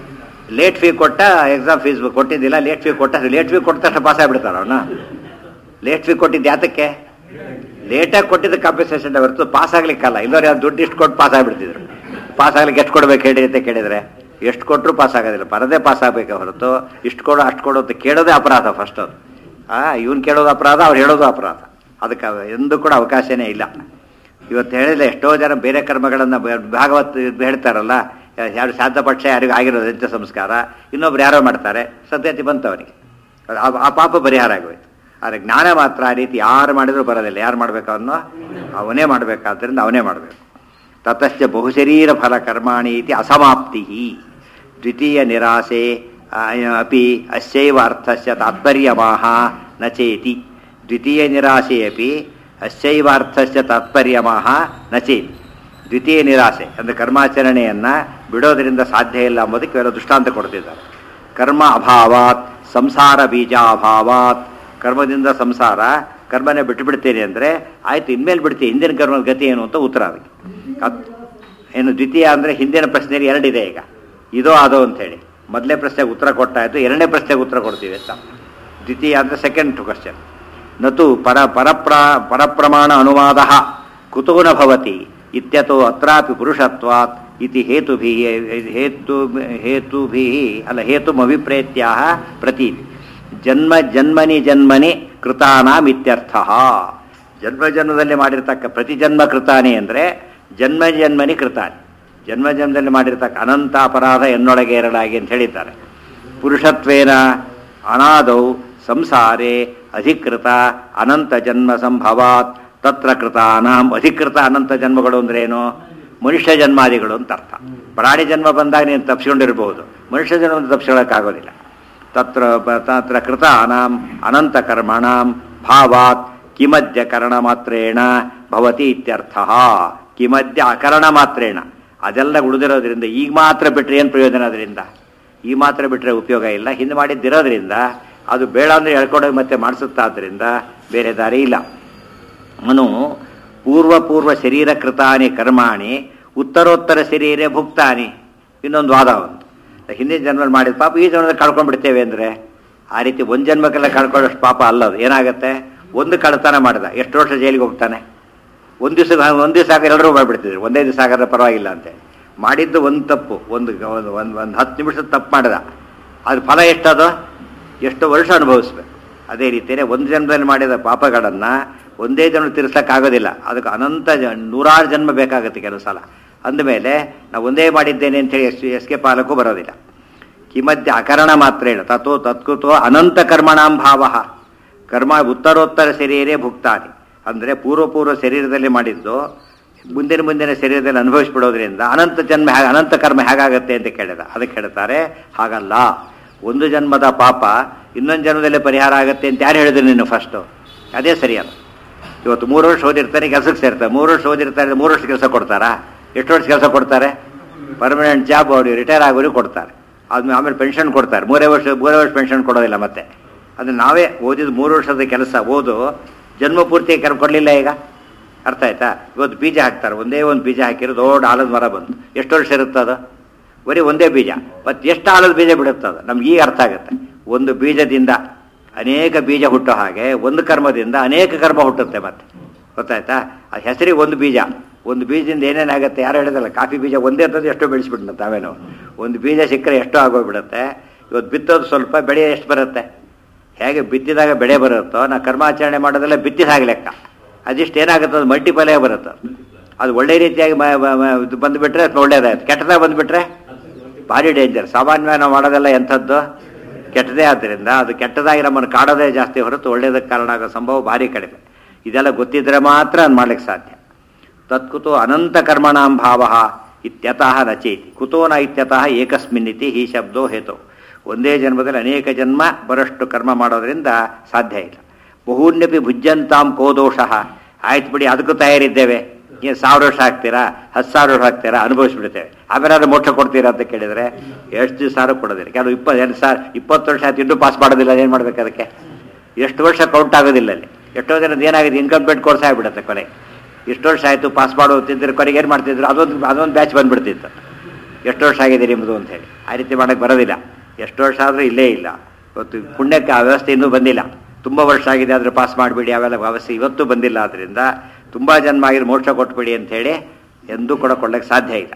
ಲೇಟ್ ಫೀ ಕೊಟ್ಟ ಎಕ್ಸಾಮ್ ಫೀಸ್ ಕೊಟ್ಟಿದ್ದಿಲ್ಲ, ಲೇಟ್ ಫೀ ಕೊಟ್ಟ, ಲೇಟ್ ಫೀ ಕೊಟ್ಟ ತಕ್ಷಣ ಪಾಸ್ ಆಗಿಬಿಡ್ತಾರ ಅವನ್ನ. ಲೇಟ್ ಫೀ ಕೊಟ್ಟಿದ್ದು ಯಾತಕ್ಕೆ? ಲೇಟಾಗಿ ಕೊಟ್ಟಿದ್ದು ಕಾಂಪನ್ಸೇಷನ್ ಹೊರತು ಪಾಸ್ ಆಗ್ಲಿಕ್ಕಲ್ಲ. ಇಲ್ಲವ್ರು ಯಾರು ದುಡ್ಡು ಇಷ್ಟು ಕೊಟ್ಟು ಪಾಸ್ ಆಗಿಬಿಡ್ತಿದ್ರು. ಪಾಸ್ ಆಗ್ಲಿಕ್ಕೆ ಎಷ್ಟು ಕೊಡ್ಬೇಕು ಹೇಳಿ ಅಂತ ಕೇಳಿದರೆ ಎಷ್ಟು ಕೊಟ್ಟರು ಪಾಸ್ ಆಗೋದಿಲ್ಲ. ಬರದೇ ಪಾಸ್ ಆಗಬೇಕೆ ಹೊರತು ಇಷ್ಟು ಕೊಡು ಅಷ್ಟು ಕೊಡು ಅಂತ ಕೇಳೋದೇ ಅಪರಾಧ ಫಸ್ಟ್. ಅದು ಇವನು ಕೇಳೋದು ಅಪರಾಧ, ಅವ್ರು ಹೇಳೋದು ಅಪರಾಧ. ಅದಕ್ಕೆ ಎಂದೂ ಕೂಡ ಅವಕಾಶನೇ ಇಲ್ಲ. ಇವತ್ತು ಹೇಳಿಲ್ಲ, ಎಷ್ಟೋ ಜನ ಬೇರೆ ಕರ್ಮಗಳನ್ನು ಭಾಗವತ್ ಹೇಳ್ತಾರಲ್ಲ, ಯಾರು ಶ್ರಾದ್ದ ಪಕ್ಷ ಯಾರಿಗೂ ಆಗಿರೋದು ಯಜ್ಞ ಸಂಸ್ಕಾರ, ಇನ್ನೊಬ್ರು ಯಾರೋ ಮಾಡ್ತಾರೆ, ಸದ್ಯತಿ ಬಂತು ಅವನಿಗೆ, ಆ ಪಾಪ ಪರಿಹಾರ ಆಗೋಯ್ತು. ಆದರೆ ಜ್ಞಾನ ಮಾತ್ರ ಆ ರೀತಿ ಯಾರು ಮಾಡಿದರೂ ಬರೋದಿಲ್ಲ. ಯಾರು ಮಾಡಬೇಕು ಅನ್ನೋ ಅವನೇ ಮಾಡಬೇಕಾದ್ರಿಂದ ಅವನೇ ಮಾಡಬೇಕು. ತತಶ್ಚ ಬಹುಶರೀರ ಫಲ ಕರ್ಮಾಣಿ ಇತಿ ಅಸಮಾಪ್ತಿ ದ್ವಿತೀಯ ನಿರಾಸೆ ಅಪಿ ಅಸ್ಯೈವ ಅರ್ಥಸ್ಯ ತಾತ್ಪರ್ಯಮಾಹ ನ ಚೇತಿ. ದ್ವಿತೀಯ ನಿರಾಸೆ ಅಪಿ ಅಸ್ಯೈವ ಅರ್ಥಸ್ಯ ತಾತ್ಪರ್ಯಮಾಹ ನ ಚೇತಿ. ದ್ವಿತೀಯ ನಿರಾಸೆ ಅಂದರೆ ಕರ್ಮಾಚರಣೆಯನ್ನು ಬಿಡೋದರಿಂದ ಸಾಧ್ಯ ಇಲ್ಲ ಎಂಬುದಕ್ಕೆ ಇವೆಲ್ಲ ದೃಷ್ಟಾಂತ ಕೊಡ್ತಿದ್ದಾರೆ. ಕರ್ಮ ಅಭಾವಾತ್ ಸಂಸಾರ ಬೀಜಾಭಾವಾತ್. ಕರ್ಮದಿಂದ ಸಂಸಾರ, ಕರ್ಮನೇ ಬಿಟ್ಟು ಬಿಡ್ತೇನೆ ಅಂದರೆ ಆಯ್ತು, ಇನ್ಮೇಲೆ ಬಿಡ್ತೀನಿ, ಹಿಂದಿನ ಕರ್ಮದ ಗತಿ ಏನು ಅಂತ ಉತ್ತರ ಅದಕ್ಕೆ. ಏನು ದ್ವಿತೀಯ ಅಂದರೆ ಹಿಂದಿನ ಪ್ರಶ್ನೆಯಲ್ಲಿ ಎರಡಿದೆ. ಈಗ ಇದೋ ಅದೋ ಅಂಥೇಳಿ ಮೊದಲನೇ ಪ್ರಶ್ನೆಗೆ ಉತ್ತರ ಕೊಟ್ಟಾಯಿತು, ಎರಡನೇ ಪ್ರಶ್ನೆಗೆ ಉತ್ತರ ಕೊಡ್ತೀವಿ ಅಂತ. ದ್ವಿತೀಯ ಅಂದರೆ ಸೆಕೆಂಡ್ ಕ್ವಶನ್. ನತು ಪರಪ್ರಮಾಣ ಅನುವಾದ ಕುತೋ ನ ಭವತಿ ಇತ್ಯತೋ ಅತ್ರಾಪಿ ಪುರುಷತ್ವಾತ್ ಇತಿ ಹೇತುಮಭಿಪ್ರೇತ್ಯಾಹ ಪ್ರತೀತಿ. ಜನ್ಮನಿ ಜನ್ಮನಿ ಕೃತಾನಾಂ ಇತ್ಯರ್ಥಃ. ಜನ್ಮದಲ್ಲಿ ಮಾಡಿರ್ತಕ್ಕ ಪ್ರತಿ ಜನ್ಮ ಕೃತಾನಿ ಅಂದರೆ ಜನ್ಮನಿ ಕೃತಾನಿ, ಜನ್ಮದಲ್ಲಿ ಮಾಡಿರ್ತಕ್ಕ ಅನಂತ ಅಪರಾಧ ಎನ್ನೊಳಗೆ ಎರಡಾಗಿ ಅಂತ ಹೇಳಿದ್ದಾರೆ. ಪುರುಷತ್ವೇನ ಅನಾದೌ ಸಂಸಾರೇ ಅಧಿಕೃತ ಅನಂತ ಜನ್ಮ ಸಂಭವಾತ್ ತತ್ರ ಕೃತಾನಾಂ. ಅಧಿಕೃತ ಅನಂತ ಜನ್ಮಗಳು ಅಂದ್ರೆ ಏನು? ಮನುಷ್ಯ ಜನ್ಮಾದಿಗಳು ಅಂತ ಅರ್ಥ. ಪ್ರಾಣಿ ಜನ್ಮ ಬಂದಾಗ ನೀನು ತಪ್ಪಿಸ್ಕೊಂಡಿರ್ಬೋದು, ಮನುಷ್ಯ ಜನ್ಮ ತಪ್ಪಿಸ್ಕೊಳ್ಳೋಕ್ಕಾಗೋದಿಲ್ಲ. ತತ್ರ ಕೃತಾನಾಂ ಅನಂತ ಕರ್ಮಣಾಂ ಭಾವಾತ್ ಕಿಮದ್ಯ ಕರಣ ಮಾತ್ರೇಣ ಭವತಿ ಇತ್ಯರ್ಥಃ. ಕಿಮದ್ಯ ಅಕರಣ ಮಾತ್ರೇಣ, ಅದೆಲ್ಲ ಉಳಿದಿರೋದ್ರಿಂದ ಈಗ ಮಾತ್ರ ಬಿಟ್ಟರೆ ಏನು ಪ್ರಯೋಜನ? ಅದರಿಂದ ಈ ಮಾತ್ರ ಬಿಟ್ಟರೆ ಉಪಯೋಗ ಇಲ್ಲ. ಹಿಂದೆ ಮಾಡಿದ್ದಿರೋದ್ರಿಂದ ಅದು ಬೇಡ ಅಂದರೆ ಹೇಳ್ಕೊಂಡೋಗಿ ಮತ್ತೆ ಮಾಡಿಸುತ್ತಾದ್ರಿಂದ ಬೇರೆ ದಾರಿ ಇಲ್ಲ. ಮನು ಪೂರ್ವ ಶರೀರ ಕೃತಾನಿ ಕರ್ಮಾಣಿ ಉತ್ತರೋತ್ತರ ಶರೀರೇ ಭುಕ್ತಾನಿ. ಇನ್ನೊಂದು ವಾದ ಒಂದು, ಹಿಂದಿನ ಜನ್ಮದಲ್ಲಿ ಮಾಡಿದ ಪಾಪ ಈ ಜನ್ಮದಲ್ಲಿ ಕಳ್ಕೊಂಡ್ಬಿಡ್ತೇವೆ ಅಂದರೆ ಆ ರೀತಿ ಒಂದು ಜನ್ಮಕ್ಕೆಲ್ಲ ಕಳ್ಕೊಳ್ಳೋಷ್ಟು ಪಾಪ ಅಲ್ಲದು. ಏನಾಗುತ್ತೆ? ಒಂದು ಕಳ್ತನ ಮಾಡಿದ ಎಷ್ಟು ವರ್ಷ ಜೈಲಿಗೆ ಹೋಗ್ತಾನೆ? ಒಂದು ದಿವಸ ಆಗ ಎಲ್ಲರೂ ಮಾಡಿಬಿಡ್ತಿದ್ರು, ಒಂದೇ ದಿವಸ ಆಗಾದ್ರೆ ಪರವಾಗಿಲ್ಲ ಅಂತೇಳಿ. ಮಾಡಿದ್ದು ಒಂದು ತಪ್ಪು, ಒಂದು 10 ನಿಮಿಷದ ತಪ್ಪು ಮಾಡಿದ, ಅದ್ರ ಫಲ ಎಷ್ಟದು? ಎಷ್ಟು ವರ್ಷ ಅನುಭವಿಸ್ಬೇಕು. ಅದೇ ರೀತಿಯೇ ಒಂದು ಜನ್ಮದಲ್ಲಿ ಮಾಡಿದ ಪಾಪಗಳನ್ನು ಒಂದೇ ಜನ್ಮ ತೀರಿಸೋಕ್ಕಾಗೋದಿಲ್ಲ, ಅದಕ್ಕೆ ಅನಂತ 100 ಜನ್ಮ ಬೇಕಾಗುತ್ತೆ ಕೆಲವು ಸಲ. ಅಂದಮೇಲೆ ನಾವು ಒಂದೇ ಮಾಡಿದ್ದೇನೆ ಅಂತೇಳಿ ಎಸ್ಕೆ ಪಾಲಕ್ಕೂ ಬರೋದಿಲ್ಲ. ಕಿಮಧ್ಯ ಅಕರಣ ಮಾತ್ರೇಣ ತತ್ಕೃತೋ ಅನಂತ ಕರ್ಮಣಾಂ ಭಾವ. ಕರ್ಮ ಉತ್ತರೋತ್ತರ ಶರೀರೇ ಭುಕ್ತಾನಿ ಅಂದರೆ ಪೂರ್ವ ಶರೀರದಲ್ಲಿ ಮಾಡಿದ್ದು ಮುಂದಿನ ಶರೀರದಲ್ಲಿ ಅನುಭವಿಸ್ಬಿಡೋದ್ರಿಂದ ಅನಂತ ಕರ್ಮ ಹೇಗಾಗತ್ತೆ ಅಂತ ಕೇಳಿದ. ಅದಕ್ಕೆ ಹೇಳ್ತಾರೆ ಹಾಗಲ್ಲ, ಒಂದು ಜನ್ಮದ ಪಾಪ ಇನ್ನೊಂದು ಜನ್ಮದಲ್ಲಿ ಪರಿಹಾರ ಆಗುತ್ತೆ ಅಂತ ಯಾರು ಹೇಳಿದ್ರು ನೀನು? ಫಸ್ಟು ಅದೇ ಸರಿಯಲ್ಲ. ಇವತ್ತು 3 ವರ್ಷ ಓದಿರ್ತಾನೆ, ಕೆಲಸಕ್ಕೆ ಸೇರ್ತಾರೆ. 3 ವರ್ಷ ಓದಿರ್ತಾರೆ, 3 ವರ್ಷ ಕೆಲಸ ಕೊಡ್ತಾರಾ? ಎಷ್ಟು ವರ್ಷ ಕೆಲಸ ಕೊಡ್ತಾರೆ? ಪರ್ಮನೆಂಟ್ ಜಾಬ್ ಅವ್ರಿಗೆ ರಿಟೈರ್ ಆಗೋರಿಗೆ ಕೊಡ್ತಾರೆ. ಆಮೇಲೆ ಪೆನ್ಷನ್ ಕೊಡ್ತಾರೆ. 3 ವರ್ಷ ಪೆನ್ಷನ್ ಕೊಡೋದಿಲ್ಲ ಮತ್ತೆ. ಅದು ನಾವೇ ಓದಿದ 3 ವರ್ಷದ ಕೆಲಸ ಓದು ಜನ್ಮ ಪೂರ್ತಿ ಕೊಡಲಿಲ್ಲ. ಈಗ ಅರ್ಥ ಆಯ್ತಾ? ಇವತ್ತು ಬೀಜ ಹಾಕ್ತಾರೆ, ಒಂದೇ ಒಂದು ಬೀಜ ಹಾಕಿರೋ ದೊಡ್ಡ ಆಲದ ಮರ ಬಂದು ಎಷ್ಟು ವರ್ಷ ಇರುತ್ತೆ ಅದು? ಬರೀ ಒಂದೇ ಬೀಜ, ಮತ್ತು ಎಷ್ಟು ಆಲದ ಬೀಜ ಬಿಡುತ್ತದೆ ನಮ್ಗೆ ಈಗ ಅರ್ಥ ಆಗುತ್ತೆ. ಒಂದು ಬೀಜದಿಂದ ಅನೇಕ ಬೀಜ ಹುಟ್ಟೋ ಹಾಗೆ ಒಂದು ಕರ್ಮದಿಂದ ಅನೇಕ ಕರ್ಮ ಹುಟ್ಟುತ್ತೆ ಮತ್ತೆ. ಗೊತ್ತಾಯ್ತಾ? ಆ ಹೆಸರಿಗೆ ಒಂದು ಬೀಜದಿಂದ ಏನೇನಾಗುತ್ತೆ ಯಾರು ಹೇಳಿದಲ್ಲ. ಕಾಫಿ ಬೀಜ ಒಂದೇ ಅಂತದ್ದು ಎಷ್ಟೋ ಬೆಳೆಸ್ಬಿಟ್ಟು ತಾವೇನು ಒಂದು ಬೀಜ ಸಿಕ್ಕರೆ ಎಷ್ಟೋ ಆಗೋಗ್ಬಿಡುತ್ತೆ. ಇವತ್ತು ಬಿತ್ತೋದು ಸ್ವಲ್ಪ, ಬೆಳೆ ಎಷ್ಟು ಬರುತ್ತೆ? ಹೇಗೆ ಬಿತ್ತಿದಾಗ ಬೆಳೆ ಬರುತ್ತೋ ನಾ ಕರ್ಮಾಚರಣೆ ಮಾಡೋದೆಲ್ಲ ಬಿತ್ತಿದಾಗ ಲೆಕ್ಕ. ಅದಿಷ್ಟು ಏನಾಗುತ್ತೆ? ಅದು ಮಲ್ಟಿಪಲೇ ಬರುತ್ತೆ. ಅದು ಒಳ್ಳೆ ರೀತಿಯಾಗಿ ಬಂದುಬಿಟ್ರೆ ಒಳ್ಳೇದಾಯ್ತು, ಕೆಟ್ಟದಾಗ ಬಂದುಬಿಟ್ರೆ ಭಾರಿ ಡೇಂಜರ್. ಸಾಮಾನ್ಯವಾಗಿ ನಾವು ಮಾಡೋದೆಲ್ಲ ಎಂಥದ್ದು? ಕೆಟ್ಟದೇ. ಆದ್ದರಿಂದ ಅದು ಕೆಟ್ಟದಾಗಿ ನಮ್ಮನ್ನು ಕಾಡೋದೇ ಜಾಸ್ತಿ ಹೊರತು ಒಳ್ಳೆಯದಕ್ಕೆ ಕಾರಣ ಆಗೋ ಸಂಭವ ಭಾರಿ ಕಡಿಮೆ. ಇದೆಲ್ಲ ಗೊತ್ತಿದ್ರೆ ಮಾತ್ರ ಅದು ಮಾಡ್ಲಿಕ್ಕೆ ಸಾಧ್ಯ. ತತ್ಕುತೋ ಅನಂತ ಕರ್ಮಣಾಂ ಭಾವ ಇತ್ಯತಃ ನಚೇತಿ. ಕುತೋ ನ ಇತ್ಯತಃ ಏಕಸ್ಮಿನ್ನಿತಿ ಹಿ ಶಬ್ದೋ ಹೇತೋ. ಒಂದೇ ಜನ್ಮದಲ್ಲಿ ಅನೇಕ ಜನ್ಮ ಬರಷ್ಟು ಕರ್ಮ ಮಾಡೋದ್ರಿಂದ ಸಾಧ್ಯ ಇಲ್ಲ. ಬಹೂನ್ಯಪಿ ಭುಜ್ಯಂತಾಂ ಕೋ ದೋಷಃ. ಆಯ್ತು ಬಿಡಿ, ಅದಕ್ಕೂ ತಯಾರಿದ್ದೇವೆ. ಏನು 1000 ವರ್ಷ ಹಾಕ್ತೀರಾ, 10,000 ವರ್ಷ ಹಾಕ್ತೀರಾ, ಅನುಭವಿಸ್ಬಿಡ್ತೇವೆ. ಆಮೇಲೆ ಅದು ಮೋಕ್ಷ ಕೊಡ್ತೀರಾ ಅಂತ ಕೇಳಿದರೆ ಎಷ್ಟು ದಿವಸ ಕೊಡೋದಿಲ್ಲ. ಕೆಲವು 20 ವರ್ಷ ಆಯ್ತು ಇನ್ನೂ ಪಾಸ್ ಮಾಡೋದಿಲ್ಲ. ಏನು ಮಾಡ್ಬೇಕು? ಅದಕ್ಕೆ ಎಷ್ಟು ವರ್ಷ ಕೌಂಟ್ ಆಗೋದಿಲ್ಲ. ಅಲ್ಲಿ ಎಷ್ಟೋ ಜನದ ಏನಾಗಿದೆ, ಇನ್ಕಂಪ್ಲೀಟ್ ಕೋರ್ಸ್ ಆಗಿಬಿಡುತ್ತೆ. ಕೊನೆಗೆ ಎಷ್ಟು ವರ್ಷ ಆಯಿತು ಪಾಸ್ ಮಾಡೋತಿದ್ರೆ ಕೊನೆಗೆ ಏನು ಮಾಡ್ತಿದ್ರು? ಅದೊಂದು ಬ್ಯಾಚ್ ಬಂದುಬಿಡ್ತಿತ್ತು. ಎಷ್ಟು ವರ್ಷ ಆಗಿದೆ ನಿಮ್ಮದು ಅಂತ ಹೇಳಿ. ಆ ರೀತಿ ಮಾಡೋಕ್ಕೆ ಬರೋದಿಲ್ಲ. ಎಷ್ಟು ವರ್ಷ ಆದರೂ ಇಲ್ಲೇ ಇಲ್ಲ. ಇವತ್ತು ಪುಣ್ಯಕ್ಕೆ ಆ ವ್ಯವಸ್ಥೆ ಇನ್ನೂ ಬಂದಿಲ್ಲ. ತುಂಬ ವರ್ಷ ಆಗಿದೆ ಆದರೆ ಪಾಸ್ ಮಾಡಿಬಿಡಿ ಅವೆಲ್ಲ ವ್ಯವಸ್ಥೆ ಇವತ್ತು ಬಂದಿಲ್ಲ. ಆದ್ದರಿಂದ ತುಂಬ ಜನ್ಮ ಆಗಿರೋ ಮೋಕ್ಷ ಕೊಟ್ಬಿಡಿ ಅಂಥೇಳಿ ಎಂದೂ ಕೂಡ ಕೊಡ್ಲಿಕ್ಕೆ ಸಾಧ್ಯ ಇಲ್ಲ.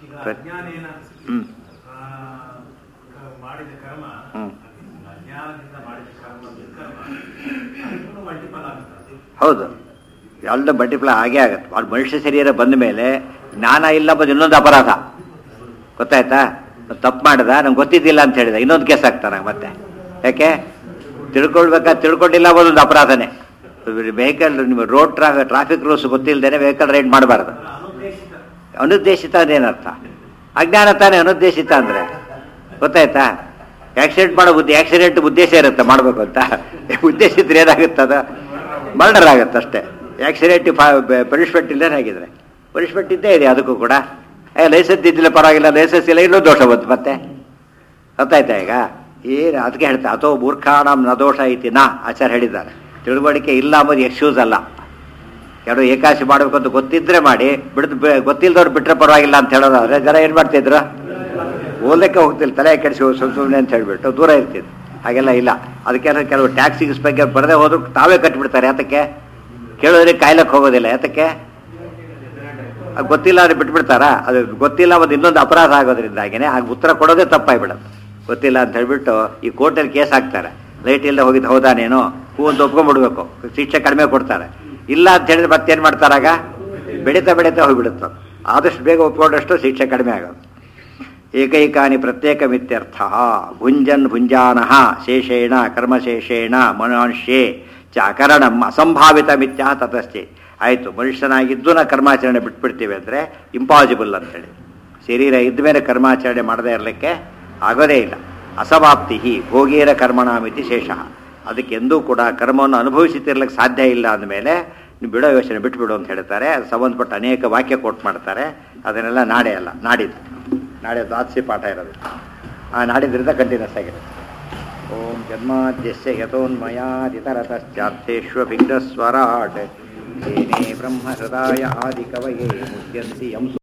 ಹೌದು, ಎಲ್ಲ ಮಲ್ಟಿಪ್ಲೈ ಆಗೇ ಆಗುತ್ತೆ. ಅವ್ರ ಮನುಷ್ಯ ಶರೀರ ಬಂದ ಮೇಲೆ ಜ್ಞಾನ ಇಲ್ಲ ಬಂದು ಇನ್ನೊಂದು ಅಪರಾಧ. ಗೊತ್ತಾಯ್ತಾ? ತಪ್ಪು ಮಾಡಿದ ನಂಗೆ ಗೊತ್ತಿದ್ದಿಲ್ಲ ಅಂತ ಹೇಳಿದ ಇನ್ನೊಂದು ಕೇಸ್ ಆಗ್ತಾನೆ ಮತ್ತೆ. ಯಾಕೆ ತಿಳ್ಕೊಂಡಿಲ್ಲ ಒಂದೊಂದು ಅಪರಾಧನೇ. ವೆಹಿಕಲ್ ನಿಮ್ಮ ರೋಡ್ ಟ್ರಾಫಿಕ್ ರೂಲ್ಸ್ ಗೊತ್ತಿಲ್ಲದೇನೆ ವೆಹಿಕಲ್ ರೈಡ್ ಮಾಡಬಾರ್ದು. ಅನುದ್ದೇಶಿತ ಅದೇನರ್ಥ? ಅಜ್ಞಾನ ತಾನೇ ಅನುದ್ದೇಶಿತ ಅಂದರೆ. ಗೊತ್ತಾಯ್ತಾ? ಆಕ್ಸಿಡೆಂಟ್ ಮಾಡೋ ಆಕ್ಸಿಡೆಂಟ್ ಉದ್ದೇಶ ಇರುತ್ತೆ ಮಾಡಬೇಕು ಅಂತ. ಉದ್ದೇಶಿದ್ರೆ ಏನಾಗುತ್ತದ? ಮರ್ಡರ್ ಆಗುತ್ತೆ ಅಷ್ಟೇ. ಆಕ್ಸಿಡೆಂಟ್ ಪನಿಷ್ಮೆಂಟ್ ಇಲ್ಲದೇ ಆಗಿದ್ರೆ ಪನಿಷ್ಮೆಂಟ್ ಇದ್ದೇ ಇದೆ ಅದಕ್ಕೂ ಕೂಡ. ಲೈಸೆನ್ಸ್ ಇದ್ದಿಲ್ಲ ಪರವಾಗಿಲ್ಲ, ಲೈಸೆನ್ಸ್ ಇಲ್ಲ ಇನ್ನೂ ದೋಷ ಬಂತು ಮತ್ತೆ. ಗೊತ್ತಾಯ್ತಾ? ಈಗ ಏನು ಅದಕ್ಕೆ ಹೇಳ್ತಾರೆ ಅಥೋ ಮೂರ್ಖಾಣಂ ನ ದೋಷ ಐತಿ ನಾ ಆಚಾರ್ಯ ಹೇಳಿದ್ದಾರೆ. ತಿಳುವಳಿಕೆ ಇಲ್ಲ ಅಂಬೋದು ಎಕ್ಸ್ಕ್ಯೂಸ್ ಅಲ್ಲ. ಯಾರು ಏಕಾಶಿ ಮಾಡಬೇಕು ಅಂತ ಗೊತ್ತಿದ್ರೆ ಮಾಡಿ, ಗೊತ್ತಿಲ್ಲದವ್ರು ಬಿಟ್ಟರೆ ಪರವಾಗಿಲ್ಲ ಅಂತ ಹೇಳೋದಾದ್ರೆ ಜನ ಏನು ಮಾಡ್ತಿದ್ರು? ಓದಕ್ಕೆ ಹೋಗ್ತಿಲ್ಲ, ತಲೆ ಕೆಡಿಸಿ ಸುಮ್ಮನೆ ಅಂತ ಹೇಳ್ಬಿಟ್ಟು ದೂರ ಇರ್ತಿದ್ರು. ಹಾಗೆಲ್ಲ ಇಲ್ಲ. ಅದಕ್ಕೆ ಕೆಲವು ಟ್ಯಾಕ್ಸಿಗೆ ಬಗ್ಗೆ ಬರದೇ ಹೋದ್ರು ತಾವೇ ಕಟ್ಬಿಡ್ತಾರೆ. ಯಾತಕ್ಕೆ? ಕೇಳೋದ್ರೆ ಕಾಯ್ಲಕ್ಕೆ ಹೋಗೋದಿಲ್ಲ. ಯಾತಕ್ಕೆ? ಅದು ಗೊತ್ತಿಲ್ಲ ಅಂದರೆ ಬಿಟ್ಬಿಡ್ತಾರ? ಅದು ಗೊತ್ತಿಲ್ಲ ಒಂದು ಇನ್ನೊಂದು ಅಪರಾಧ ಆಗೋದ್ರಿಂದಾಗಿನೇ ಆಗ ಉತ್ತರ ಕೊಡೋದೇ ತಪ್ಪಾಗಿಬಿಡೋದು. ಗೊತ್ತಿಲ್ಲ ಅಂತ ಹೇಳ್ಬಿಟ್ಟು ಈ ಕೋರ್ಟಲ್ಲಿ ಕೇಸ್ ಹಾಕ್ತಾರೆ. ಲೈಟ್ ಇಲ್ಲದೆ ಹೋಗಿದ್ದು ಹೌದಾನೇನೋ ಹೂ ಅಂತ ಒಪ್ಕೊಂಡ್ಬಿಡ್ಬೇಕು, ಶಿಕ್ಷೆ ಕಡಿಮೆ ಕೊಡ್ತಾರೆ. ಇಲ್ಲ ಅಂತ ಹೇಳಿದ್ರೆ ಮತ್ತೇನು ಮಾಡ್ತಾರಾಗ? ಬೆಳೀತಾ ಹೋಗಿಬಿಡುತ್ತೆ. ಆದಷ್ಟು ಬೇಗ ಒಪ್ಕೊಂಡಷ್ಟು ಶಿಕ್ಷೆ ಕಡಿಮೆ ಆಗೋದು. ಏಕೈಕಾನಿ ಪ್ರತ್ಯೇಕ ಮಿತ್ಯರ್ಥ. ಭುಂಜನ್ ಭುಂಜಾನಃ ಶೇಷೇಣ ಕರ್ಮಶೇಷೇಣ ಮನುಷ್ಯೇ ಚ ಅಕರಣಂ ಅಸಂಭಾವಿತ ಮಿಥ್ಯಾ ತತಶ್ಚೆ. ಆಯಿತು, ಮನುಷ್ಯನಾಗಿದ್ದು ನಾ ಕರ್ಮಾಚರಣೆ ಬಿಟ್ಬಿಡ್ತೀವಿ ಅಂದರೆ ಇಂಪಾಸಿಬಲ್ ಅಂತೇಳಿ. ಶರೀರ ಇದ್ದ ಮೇಲೆ ಕರ್ಮಾಚರಣೆ ಮಾಡದೇ ಇರಲಿಕ್ಕೆ ಆಗೋದೇ ಇಲ್ಲ. ಅಸಮಾಪ್ತಿ ಭೋಗೀರ ಕರ್ಮಣಾಮಿತಿ ಶೇಷ. ಅದಕ್ಕೆಂದೂ ಕೂಡ ಕರ್ಮವನ್ನು ಅನುಭವಿಸುತ್ತಿರ್ಲಿಕ್ಕೆ ಸಾಧ್ಯ ಇಲ್ಲ ಅಂದಮೇಲೆ ನೀವು ಬಿಡೋ ಯೋಚನೆ ಬಿಟ್ಬಿಡು ಅಂತ ಹೇಳ್ತಾರೆ. ಅದು ಸಂಬಂಧಪಟ್ಟ ಅನೇಕ ವಾಕ್ಯ ಕೋಟ್ ಮಾಡ್ತಾರೆ. ಅದನ್ನೆಲ್ಲ ನಾಳೆ ಅಲ್ಲ ನಾಳೆ ದ್ವಾದಶಿ ಪಾಠ ಇರೋದು. ನಾಡಿದ್ರಿಂದ ಕಂಟಿನ್ಯೂಸ್ ಆಗಿದೆ. ಓಂ ಜನ್ಮಾದ್ಯಸ್ಯ ಯತೋನ್ಮಯಾದಿತರತಶ್ಚಾರ್ಥೇಷ್ವ ವಿಘ್ನಸ್ವರಾಟ್ ತೇನೇ ಬ್ರಹ್ಮ ಹೃದಯ ಆದಿ ಕವಯೇ ಮುಚ್ಯಂತಿ ಯಂ